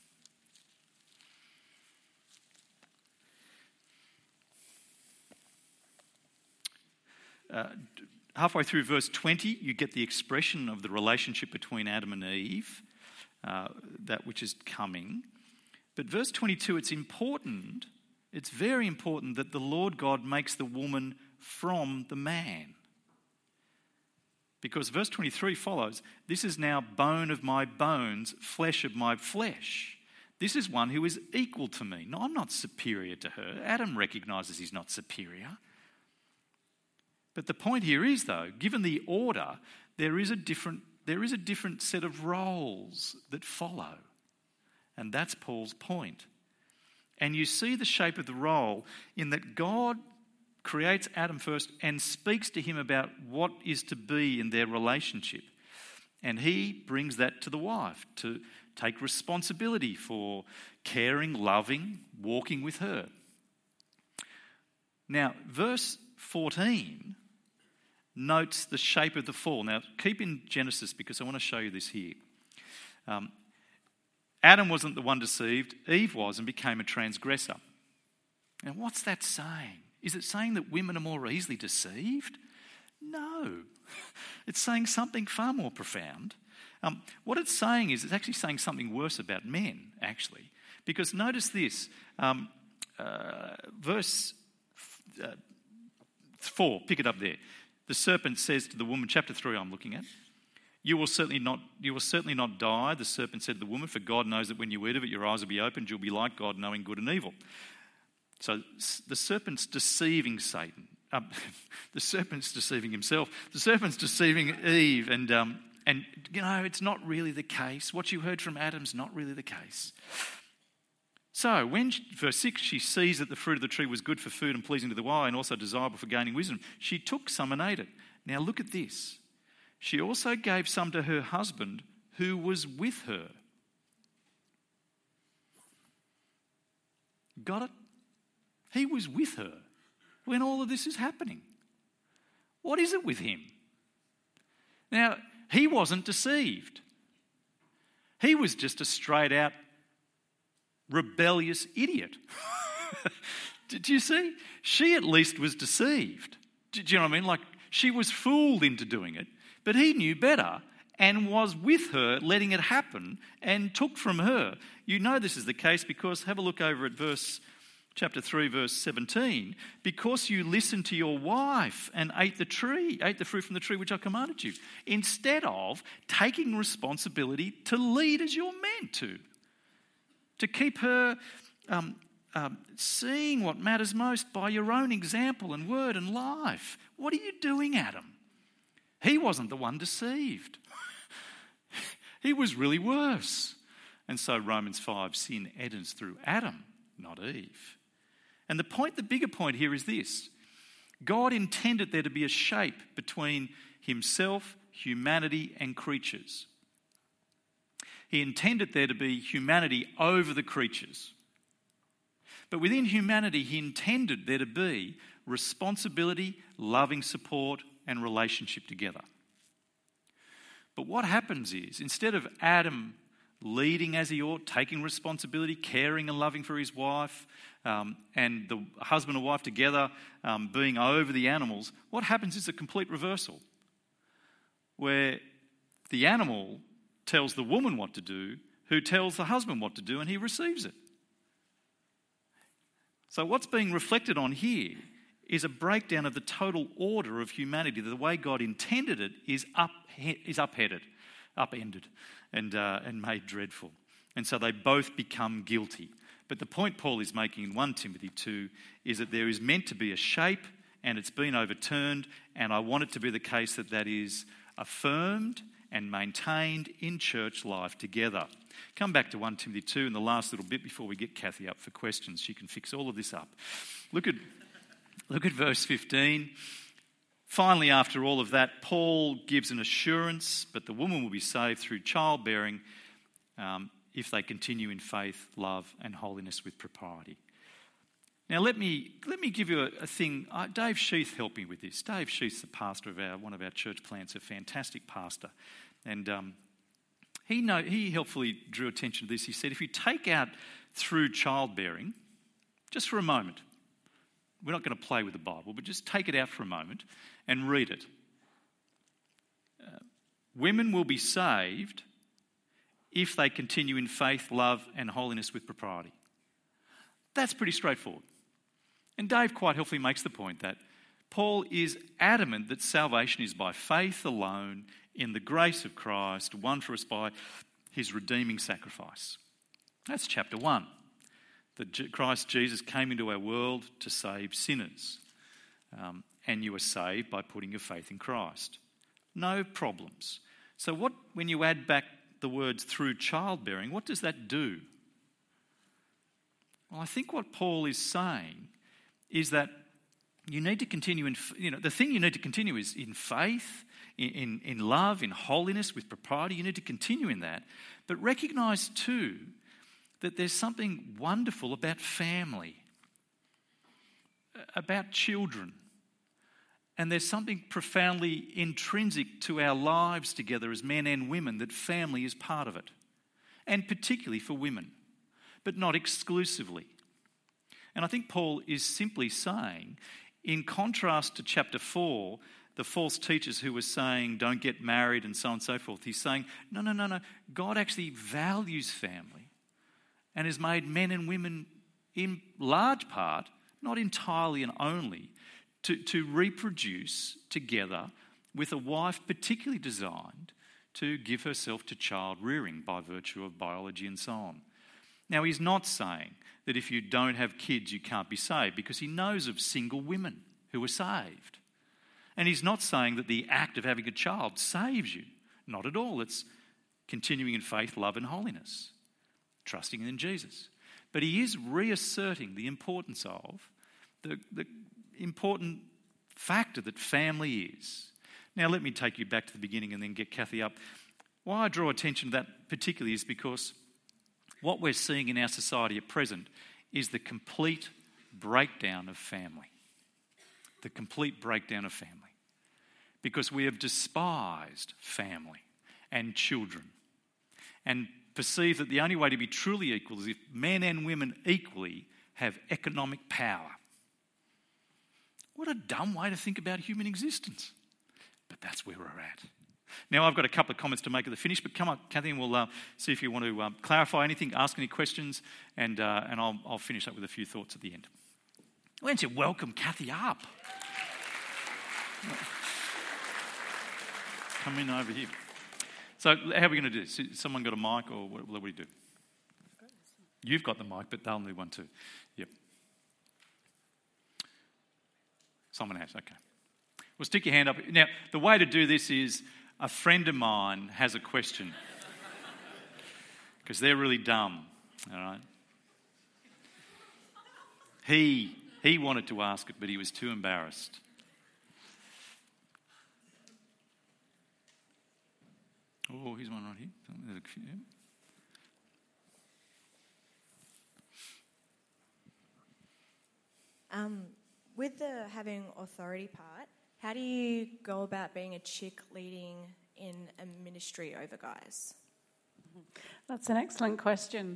Halfway through verse 20, you get the expression of the relationship between Adam and Eve, that which is coming. But verse 22, it's very important that the Lord God makes the woman from the man. Because verse 23 follows, this is now bone of my bones, flesh of my flesh. This is one who is equal to me. No, I'm not superior to her. Adam recognises he's not superior. But the point here is, though, given the order, there is a different set of roles that follow. And that's Paul's point. And you see the shape of the role in that God creates Adam first and speaks to him about what is to be in their relationship. And he brings that to the wife to take responsibility for caring, loving, walking with her. Now, verse 14 notes the shape of the fall. Now, keep in Genesis because I want to show you this here. Adam wasn't the one deceived. Eve was and became a transgressor. Now, what's that saying? Is it saying that women are more easily deceived? No. It's saying something far more profound. What it's saying is it's actually saying something worse about men, actually. Because notice this. Verse 4, pick it up there. The serpent says to the woman, chapter 3 I'm looking at, you will certainly not die, the serpent said to the woman, for God knows that when you eat of it, your eyes will be opened, you'll be like God, knowing good and evil. So the serpent's deceiving Satan. The serpent's deceiving himself. The serpent's deceiving Eve, and it's not really the case. What you heard from Adam's not really the case. So when, verse 6, she sees that the fruit of the tree was good for food and pleasing to the eye and also desirable for gaining wisdom, she took some and ate it. Now look at this. She also gave some to her husband who was with her. Got it? He was with her when all of this is happening. What is it with him? Now, he wasn't deceived. He was just a straight out rebellious idiot. Did you see? She at least was deceived. Do you know what I mean? Like, she was fooled into doing it, but he knew better and was with her, letting it happen, and took from her. You know this is the case because have a look over at chapter 3, verse 17. Because you listened to your wife and ate the fruit from the tree which I commanded you, instead of taking responsibility to lead as you're meant to keep her seeing what matters most by your own example and word and life. What are you doing, Adam? He wasn't the one deceived. He was really worse. And so Romans 5, sin enters through Adam, not Eve. And the bigger point here is this. God intended there to be a shape between himself, humanity, and creatures. He intended there to be humanity over the creatures. But within humanity, he intended there to be responsibility, loving support, and relationship together. But what happens is, instead of Adam leading as he ought, taking responsibility, caring and loving for his wife, and the husband and wife together being over the animals, what happens is a complete reversal, where the animal tells the woman what to do, who tells the husband what to do, and he receives it. So what's being reflected on here is a breakdown of the total order of humanity. The way God intended it is upended and made dreadful. And so they both become guilty. But the point Paul is making in 1 Timothy 2 is that there is meant to be a shape and it's been overturned, and I want it to be the case that is affirmed and maintained in church life together. Come back to 1 Timothy 2 in the last little bit before we get Kathy up for questions. She can fix all of this up. Look at verse 15. Finally, after all of that, Paul gives an assurance, but the woman will be saved through childbearing if they continue in faith, love, and holiness with propriety. Now, let me give you a thing. Dave Sheath helped me with this. Dave Sheath's the pastor of one of our church plants, a fantastic pastor. And he helpfully drew attention to this. He said, if you take out through childbearing, just for a moment, we're not going to play with the Bible, but just take it out for a moment and read it. Women will be saved if they continue in faith, love, and holiness with propriety. That's pretty straightforward. And Dave quite helpfully makes the point that Paul is adamant that salvation is by faith alone in the grace of Christ, won for us by his redeeming sacrifice. That's chapter 1. That Christ Jesus came into our world to save sinners. And you are saved by putting your faith in Christ. No problems. So when you add back the words through childbearing, what does that do? Well, I think what Paul is saying is that you need to continue the thing you need to continue is in faith, in love, in holiness, with propriety. You need to continue in that. But recognise too that there's something wonderful about family, about children. And there's something profoundly intrinsic to our lives together as men and women that family is part of it. And particularly for women, but not exclusively. And I think Paul is simply saying, in contrast to chapter 4, the false teachers who were saying don't get married and so on and so forth, he's saying, no. God actually values family and has made men and women in large part, not entirely and only, to reproduce together with a wife particularly designed to give herself to child rearing by virtue of biology and so on. Now, he's not saying that if you don't have kids you can't be saved, because he knows of single women who are saved. And he's not saying that the act of having a child saves you. Not at all. It's continuing in faith, love and holiness, trusting in Jesus. But he is reasserting the importance of the important factor that family is. Now let me take you back to the beginning and then get Kathy up. Why I draw attention to that particularly is because what we're seeing in our society at present is the complete breakdown of family. The complete breakdown of family. Because we have despised family and children and perceive that the only way to be truly equal is if men and women equally have economic power. What a dumb way to think about human existence. But that's where we're at. Now, I've got a couple of comments to make at the finish, but come on, Kathy, and we'll see if you want to clarify anything, ask any questions, and I'll finish up with a few thoughts at the end. Why don't you welcome Kathy up? Come in over here. So how are we going to do this? Someone got a mic, or what do we do? You've got the mic, but they'll need one too. Yep. Someone has, okay. Well, stick your hand up. Now, the way to do this is a friend of mine has a question. Because they're really dumb, all right? He wanted to ask it, but he was too embarrassed. Oh, here's one right here. There's a few, yeah. With the having authority part, how do you go about being a chick leading in a ministry over guys? That's an excellent question.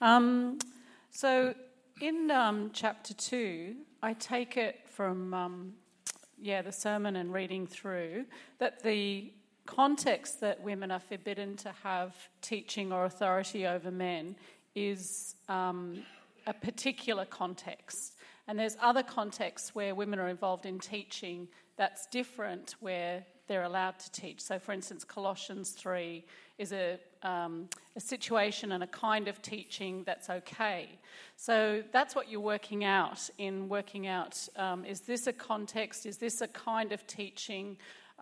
So in chapter 2, I take it from the sermon and reading through that the context that women are forbidden to have teaching or authority over men is a particular context. And there's other contexts where women are involved in teaching that's different, where they're allowed to teach. So, for instance, Colossians 3 is a situation and a kind of teaching that's okay. So that's what you're working out, is this a context, is this a kind of teaching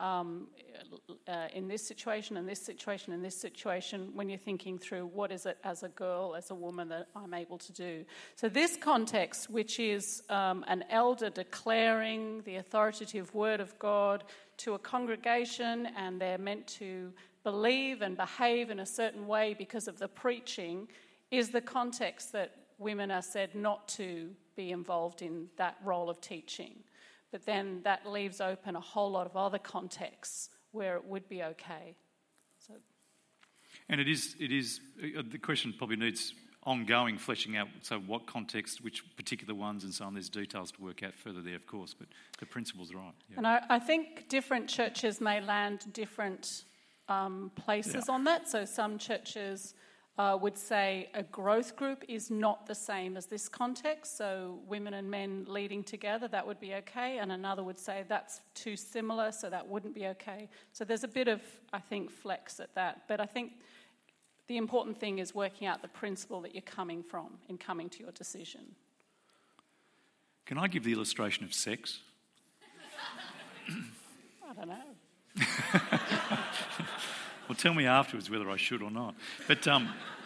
in this situation, in this situation, in this situation, when you're thinking through what is it as a girl, as a woman that I'm able to do. So this context, which is an elder declaring the authoritative word of God to a congregation, and they're meant to believe and behave in a certain way because of the preaching, is the context that women are said not to be involved in that role of teaching. But then that leaves open a whole lot of other contexts where it would be okay. So, and it is. The question probably needs ongoing fleshing out. So, what context, which particular ones, and so on. There's details to work out further there, of course. But the principle's right. Yeah. And I think different churches may land different places on that. So, some churches would say a growth group is not the same as this context, so women and men leading together, that would be okay, and another would say that's too similar, so that wouldn't be okay. So there's a bit of, I think, flex at that, but I think the important thing is working out the principle that you're coming from in coming to your decision. Can I give the illustration of sex? I don't know. Well, tell me afterwards whether I should or not. But, the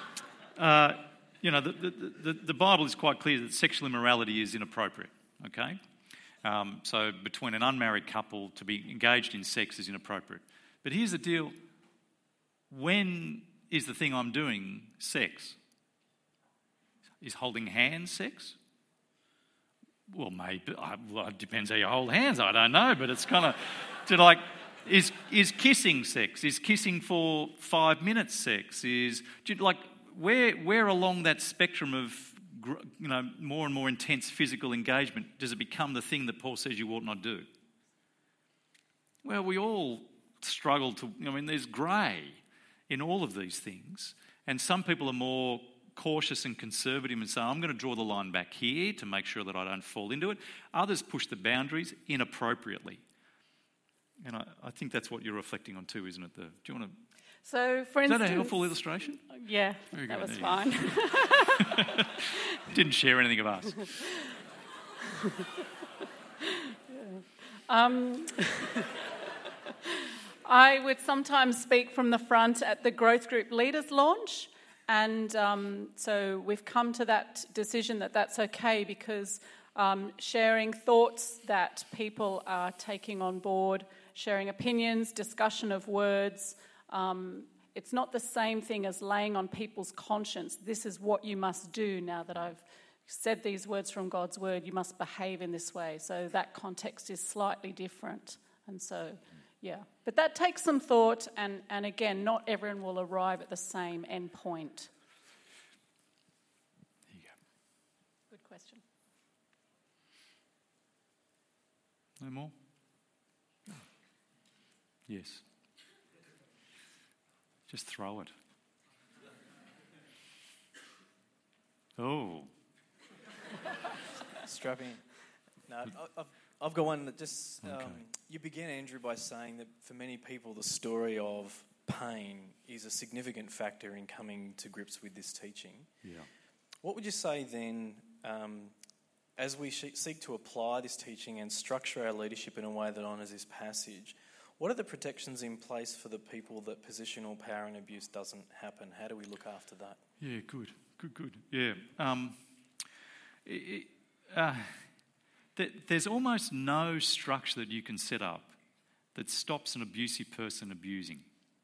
Bible is quite clear that sexual immorality is inappropriate, okay? So between an unmarried couple to be engaged in sex is inappropriate. But here's the deal. When is the thing I'm doing sex? Is holding hands sex? Well, maybe. It depends how you hold hands. I don't know, but it's kind of Is kissing sex? Is kissing for 5 minutes sex? Where along that spectrum of more and more intense physical engagement does it become the thing that Paul says you ought not do? Well, we all struggle to. There's grey in all of these things, and some people are more cautious and conservative and say, I'm going to draw the line back here to make sure that I don't fall into it. Others push the boundaries inappropriately. And I think that's what you're reflecting on too, isn't it? Do you want to? So, for instance, is that a helpful illustration? Yeah, that was fine. Didn't share anything of us. I would sometimes speak from the front at the Growth Group Leaders launch, and so we've come to that decision that that's okay because sharing thoughts that people are taking on board, sharing opinions, discussion of words, it's not the same thing as laying on people's conscience. This is what you must do now that I've said these words from God's word. You must behave in this way. So that context is slightly different. And so, yeah. But that takes some thought. And again, not everyone will arrive at the same end point. There you go. Good question. No more? Yes. Just throw it. Oh. Strapping. No, I've got one that just... Okay. You began, Andrew, by saying that for many people the story of pain is a significant factor in coming to grips with this teaching. Yeah. What would you say then, as we seek to apply this teaching and structure our leadership in a way that honours this passage, what are the protections in place for the people that positional power and abuse doesn't happen? How do we look after that? Yeah, good. Yeah. There's almost no structure that you can set up that stops an abusive person abusing.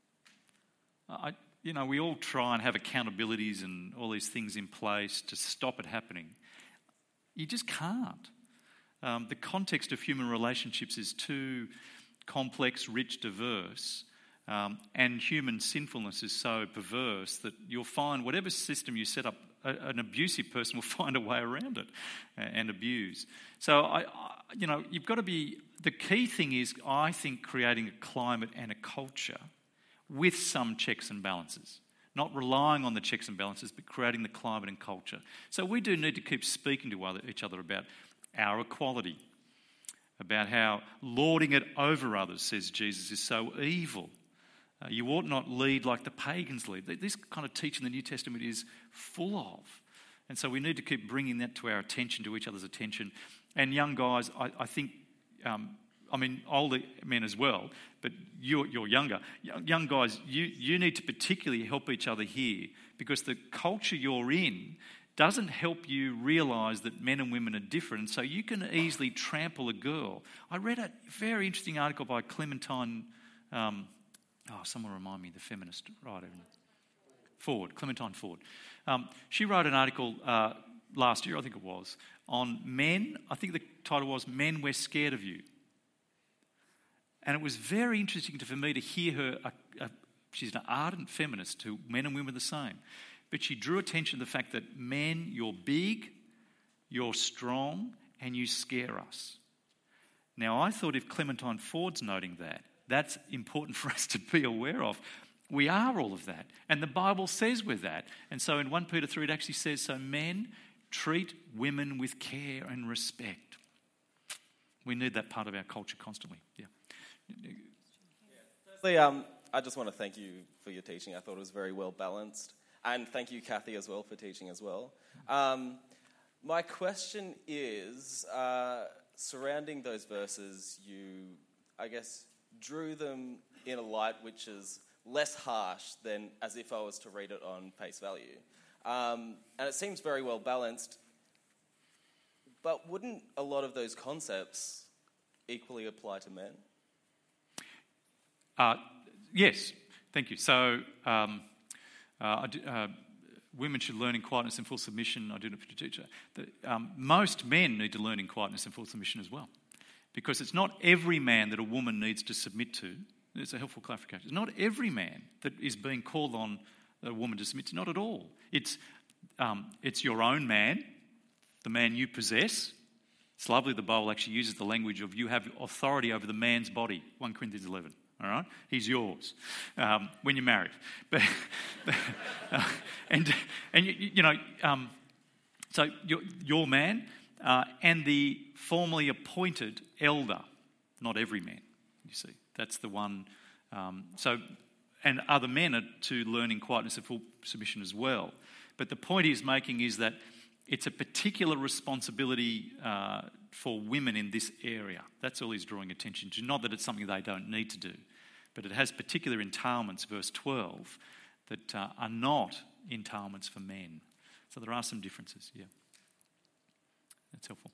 We all try and have accountabilities and all these things in place to stop it happening. You just can't. The context of human relationships is too complex, rich, diverse, and human sinfulness is so perverse that you'll find whatever system you set up, an abusive person will find a way around it and abuse. So, you've got to be... The key thing is, I think, creating a climate and a culture with some checks and balances. Not relying on the checks and balances, but creating the climate and culture. So we do need to keep speaking to each other about our equality, about how lording it over others, says Jesus, is so evil. You ought not lead like the pagans lead. This kind of teaching the New Testament is full of. And so we need to keep bringing that to our attention, to each other's attention. And young guys, I think, older men as well, but you're younger. Young guys, you need to particularly help each other here, because the culture you're in doesn't help you realise that men and women are different, and so you can easily trample a girl. I read a very interesting article by Clementine, someone remind me, the feminist writer, Clementine Ford. She wrote an article last year, I think it was, on men. I think the title was "Men, We're Scared of You." And it was very interesting for me to hear her. She's an ardent feminist who men and women are the same. But she drew attention to the fact that men, you're big, you're strong, and you scare us. Now, I thought if Clementine Ford's noting that, that's important for us to be aware of. We are all of that. And the Bible says we're that. And so in 1 Peter 3, it actually says, so men, treat women with care and respect. We need that part of our culture constantly. Yeah. Firstly, I just want to thank you for your teaching. I thought it was very well balanced. And thank you, Kathy, as well, for teaching as well. My question is, surrounding those verses, you, I guess, drew them in a light which is less harsh than as if I was to read it on face value. And it seems very well balanced. But wouldn't a lot of those concepts equally apply to men? Yes, thank you. So, women should learn in quietness and full submission. I do know for teacher. Most men need to learn in quietness and full submission as well, because it's not every man that a woman needs to submit to. It's a helpful clarification. It's not every man that is being called on a woman to submit to. Not at all. It's your own man, the man you possess. It's lovely the Bible actually uses the language of you have authority over the man's body. 1 Corinthians 11. All right, he's yours when you're married, so your man and the formally appointed elder, not every man. You see, that's the one. And other men are to learn in quietness and full submission as well. But the point he's making is that it's a particular responsibility for women in this area. That's all he's drawing attention to. Not that it's something they don't need to do. But it has particular entailments, verse 12, that are not entailments for men. So there are some differences, yeah. That's helpful.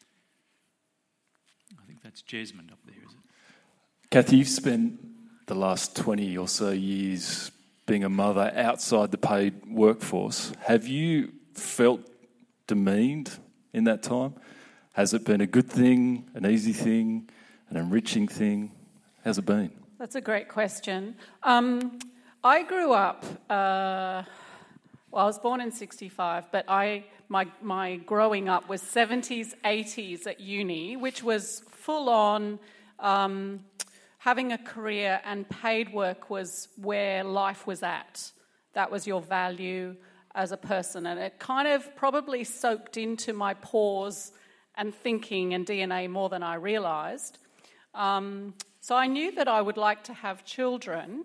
I think that's Jasmine up there, is it? Kathy, you've spent the last 20 or so years being a mother outside the paid workforce. Have you felt demeaned in that time? Has it been a good thing, an easy thing, an enriching thing? How's it been? That's a great question. I grew up, I was born in 65, but my growing up was 70s, 80s at uni, which was full on. Having a career and paid work was where life was at. That was your value as a person. And it kind of probably soaked into my pores and thinking and DNA more than I realised. So I knew that I would like to have children,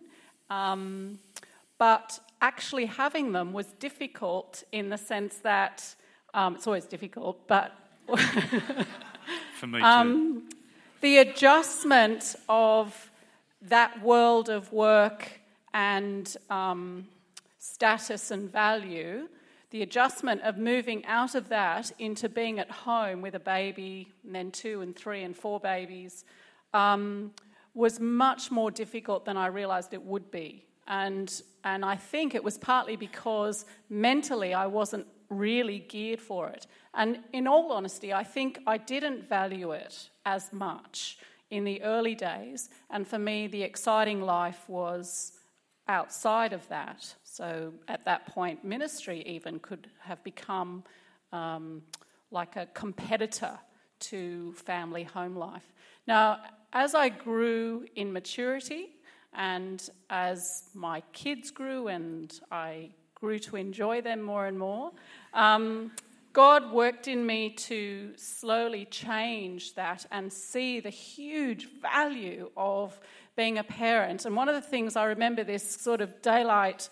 but actually having them was difficult in the sense that, it's always difficult, but... For me too. The adjustment of that world of work and status and value, the adjustment of moving out of that into being at home with a baby and then 2 and 3 and 4 babies was much more difficult than I realised it would be. And I think it was partly because mentally I wasn't really geared for it. And in all honesty, I think I didn't value it as much in the early days. And for me, the exciting life was outside of that. So at that point, ministry even could have become like a competitor to family home life. Now, as I grew in maturity and as my kids grew and I grew to enjoy them more and more, God worked in me to slowly change that and see the huge value of being a parent. And one of the things I remember, this sort of daylight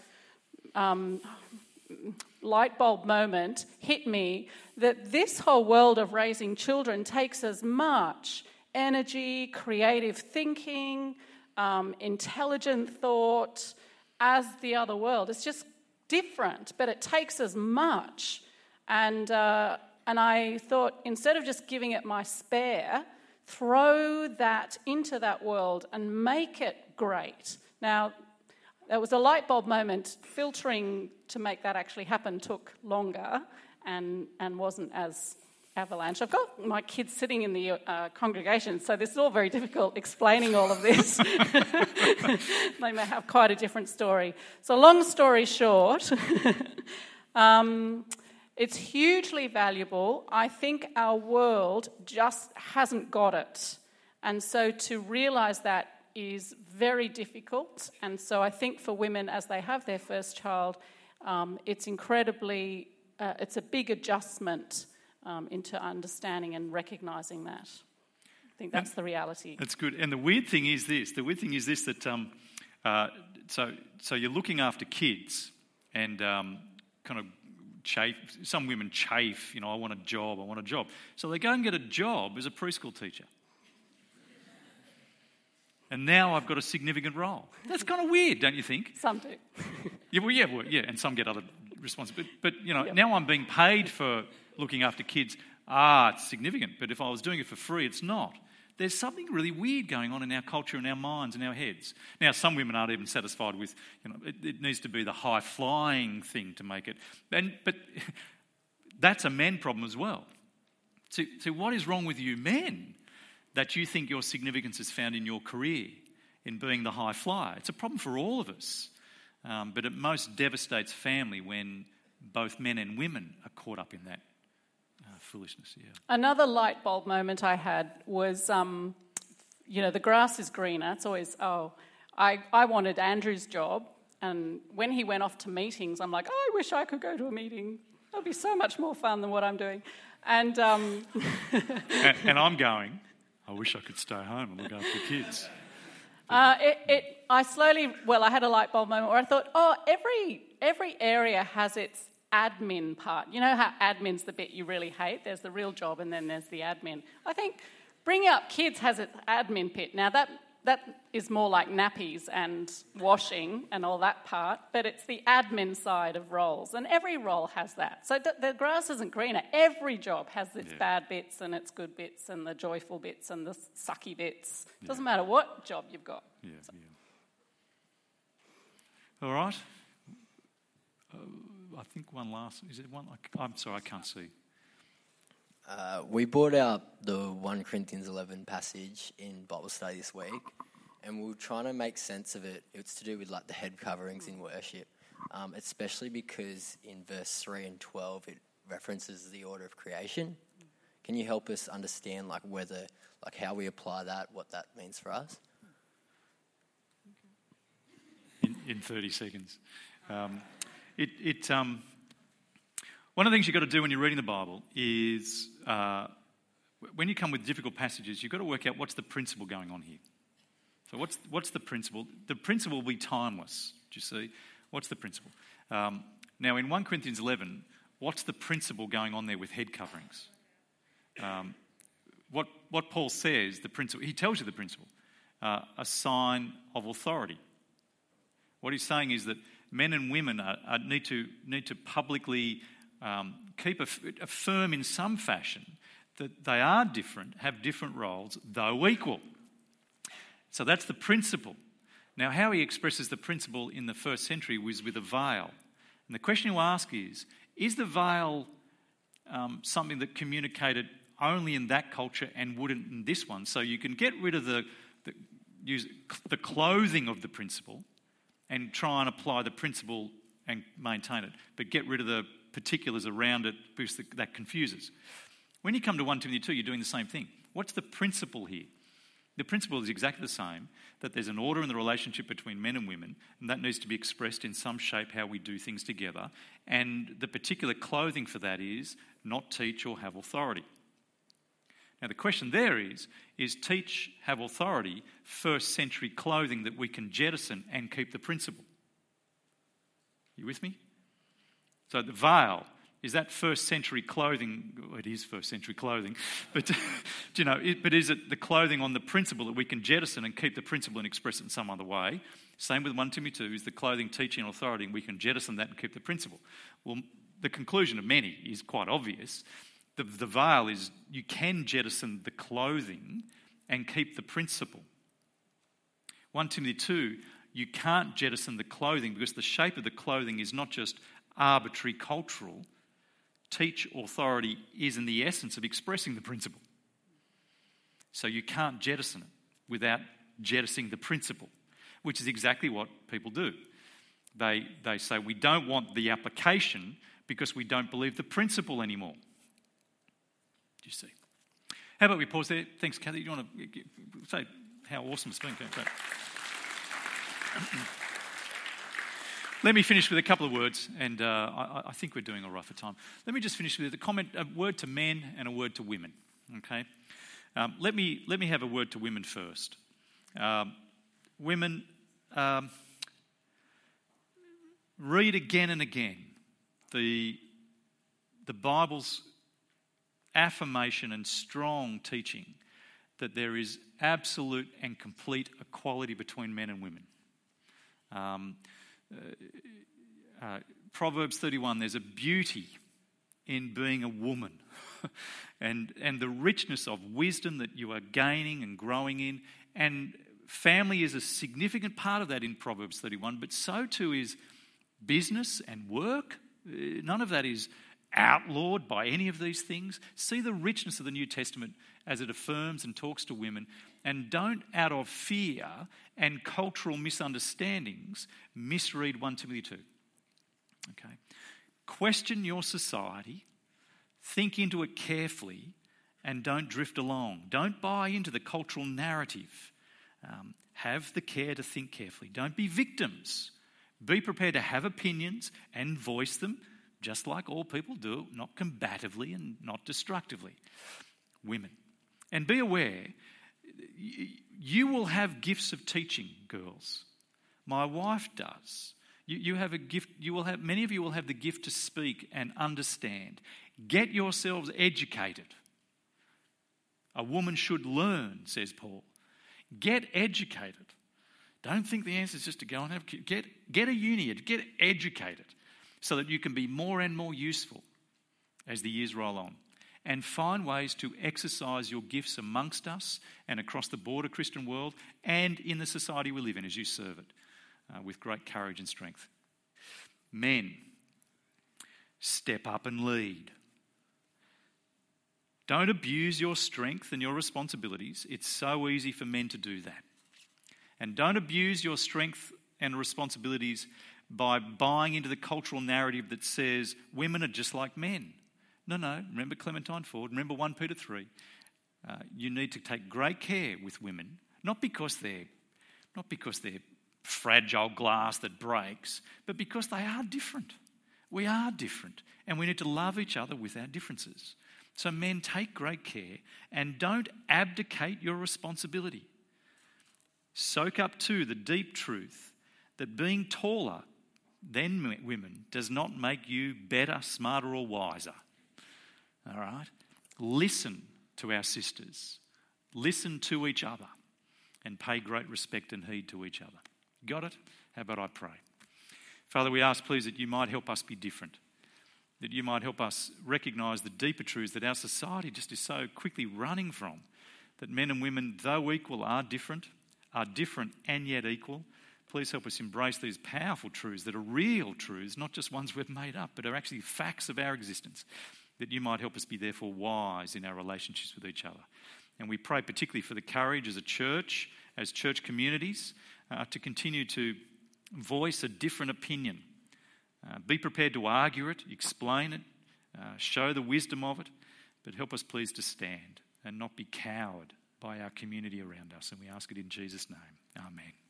light bulb moment hit me, that this whole world of raising children takes as much energy, creative thinking, intelligent thought as the other world. It's just different, but it takes as much. And I thought, instead of just giving it my spare, throw that into that world and make it great. Now, there was a light bulb moment. Filtering to make that actually happen took longer and wasn't as avalanche. I've got my kids sitting in the congregation, so this is all very difficult explaining all of this. They may have quite a different story. So long story short, it's hugely valuable. I think our world just hasn't got it. And so to realise that is very difficult. And so I think for women, as they have their first child, it's incredibly, it's a big adjustment into understanding and recognising that. I think that's the reality. That's good. And the weird thing is this. That so you're looking after kids and kind of chafe. Some women chafe, I want a job. So they go and get a job as a preschool teacher. And now I've got a significant role. That's kind of weird, don't you think? Some do. Yeah, and some get other responsibilities. But now I'm being paid for looking after kids. It's significant. But if I was doing it for free, it's not. There's something really weird going on in our culture, in our minds, in our heads. Now, some women aren't even satisfied with, it needs to be the high-flying thing to make it. But that's a man problem as well. So what is wrong with you men that you think your significance is found in your career, in being the high flyer? It's a problem for all of us. But it most devastates family when both men and women are caught up in that foolishness. Yeah. Another light bulb moment I had was, the grass is greener. It's always, I wanted Andrew's job. And when he went off to meetings, I'm like, I wish I could go to a meeting. That'd be so much more fun than what I'm doing. And and I'm going, I wish I could stay home and look after the kids. I had a light bulb moment where I thought, every area has its admin part. You know how admin's the bit you really hate? There's the real job and then there's the admin. I think bringing up kids has its admin bit. Now that is more like nappies and washing and all that part, but it's the admin side of roles, and every role has that. So the grass isn't greener. Every job has its bad bits and its good bits and the joyful bits and the sucky bits. Doesn't matter what job you've got. All right. I think one last. Is it one? I'm sorry, I can't see. We brought out the 1 Corinthians 11 passage in Bible study this week, and we were trying to make sense of it. It's to do with like the head coverings in worship, especially because in verse 3 and 12 it references the order of creation. Can you help us understand like whether, like how we apply that, what that means for us? In 30 seconds. One of the things you've got to do when you're reading the Bible is when you come with difficult passages, you've got to work out what's the principle going on here. So what's the principle? The principle will be timeless. Do you see? What's the principle? Now, in 1 Corinthians 11, what's the principle going on there with head coverings? What Paul says, the principle, he tells you the principle, a sign of authority. What he's saying is that men and women need to publicly keep affirm in some fashion that they are different, have different roles, though equal. So that's the principle. Now, how he expresses the principle in the first century was with a veil. And the question you ask is the veil something that communicated only in that culture and wouldn't in this one? So you can get rid of the clothing of the principle and try and apply the principle and maintain it, but get rid of the particulars around it because that confuses. When you come to 1 Timothy 2, you're doing the same thing. What's the principle here? The principle is exactly the same, that there's an order in the relationship between men and women, and that needs to be expressed in some shape how we do things together, and the particular clothing for that is not teach or have authority. Now the question there is teach, have authority, first century clothing that we can jettison and keep the principle? You with me? So the veil, is that first century clothing? Well, it is first century clothing, but but is it the clothing on the principle that we can jettison and keep the principle and express it in some other way? Same with 1 Timothy 2, is the clothing, teaching, and authority, and we can jettison that and keep the principle. Well, the conclusion of many is quite obvious. The veil is you can jettison the clothing and keep the principle. 1 Timothy 2, you can't jettison the clothing because the shape of the clothing is not just arbitrary cultural. Teach authority is in the essence of expressing the principle. So you can't jettison it without jettisoning the principle, which is exactly what people do. They say we don't want the application because we don't believe the principle anymore. Do you see? How about we pause there? Thanks, Kathy. Do you want to say how awesome it's been? Great. Let me finish with a couple of words, and I think we're doing all right for time. Let me just finish with a word to men and a word to women. Okay, let me have a word to women first. Women, read again and again the Bible's affirmation and strong teaching that there is absolute and complete equality between men and women. Proverbs 31, there's a beauty in being a woman and the richness of wisdom that you are gaining and growing in, and family is a significant part of that in Proverbs 31, but so too is business and work. None of that is outlawed by any of these things. See the richness of the New Testament as it affirms and talks to women, and don't, out of fear and cultural misunderstandings, misread 1 Timothy 2. Okay. Question your society, think into it carefully, and don't drift along. Don't buy into the cultural narrative. Have the care to think carefully. Don't be victims. Be prepared to have opinions and voice them, just like all people do, not combatively and not destructively. Women. And be aware, you will have gifts of teaching, girls. My wife does. You have a gift. Many of you will have the gift to speak and understand. Get yourselves educated. A woman should learn, says Paul. Get educated. Don't think the answer is just to go and have kids. Get a uni, get educated, so that you can be more and more useful as the years roll on. And find ways to exercise your gifts amongst us and across the broader Christian world and in the society we live in as you serve it. with great courage and strength. Men, step up and lead. Don't abuse your strength and your responsibilities. It's so easy for men to do that. And don't abuse your strength and responsibilities by buying into the cultural narrative that says women are just like men. No. Remember Clementine Ford. Remember 1 Peter 3. You need to take great care with women, not because they're fragile glass that breaks, but because they are different. We are different, and we need to love each other with our differences. So men, take great care and don't abdicate your responsibility. Soak up too the deep truth that being taller than women does not make you better, smarter or wiser. All right? Listen to our sisters. Listen to each other and pay great respect and heed to each other. Got it? How about I pray? Father, we ask, please, that you might help us be different, that you might help us recognise the deeper truths that our society just is so quickly running from, that men and women, though equal, are different and yet equal. Please help us embrace these powerful truths that are real truths, not just ones we've made up, but are actually facts of our existence, that you might help us be therefore wise in our relationships with each other. And we pray particularly for the courage as a church, as church communities, to continue to voice a different opinion. Be prepared to argue it, explain it, show the wisdom of it, but help us please to stand and not be cowed by our community around us. And we ask it in Jesus' name. Amen.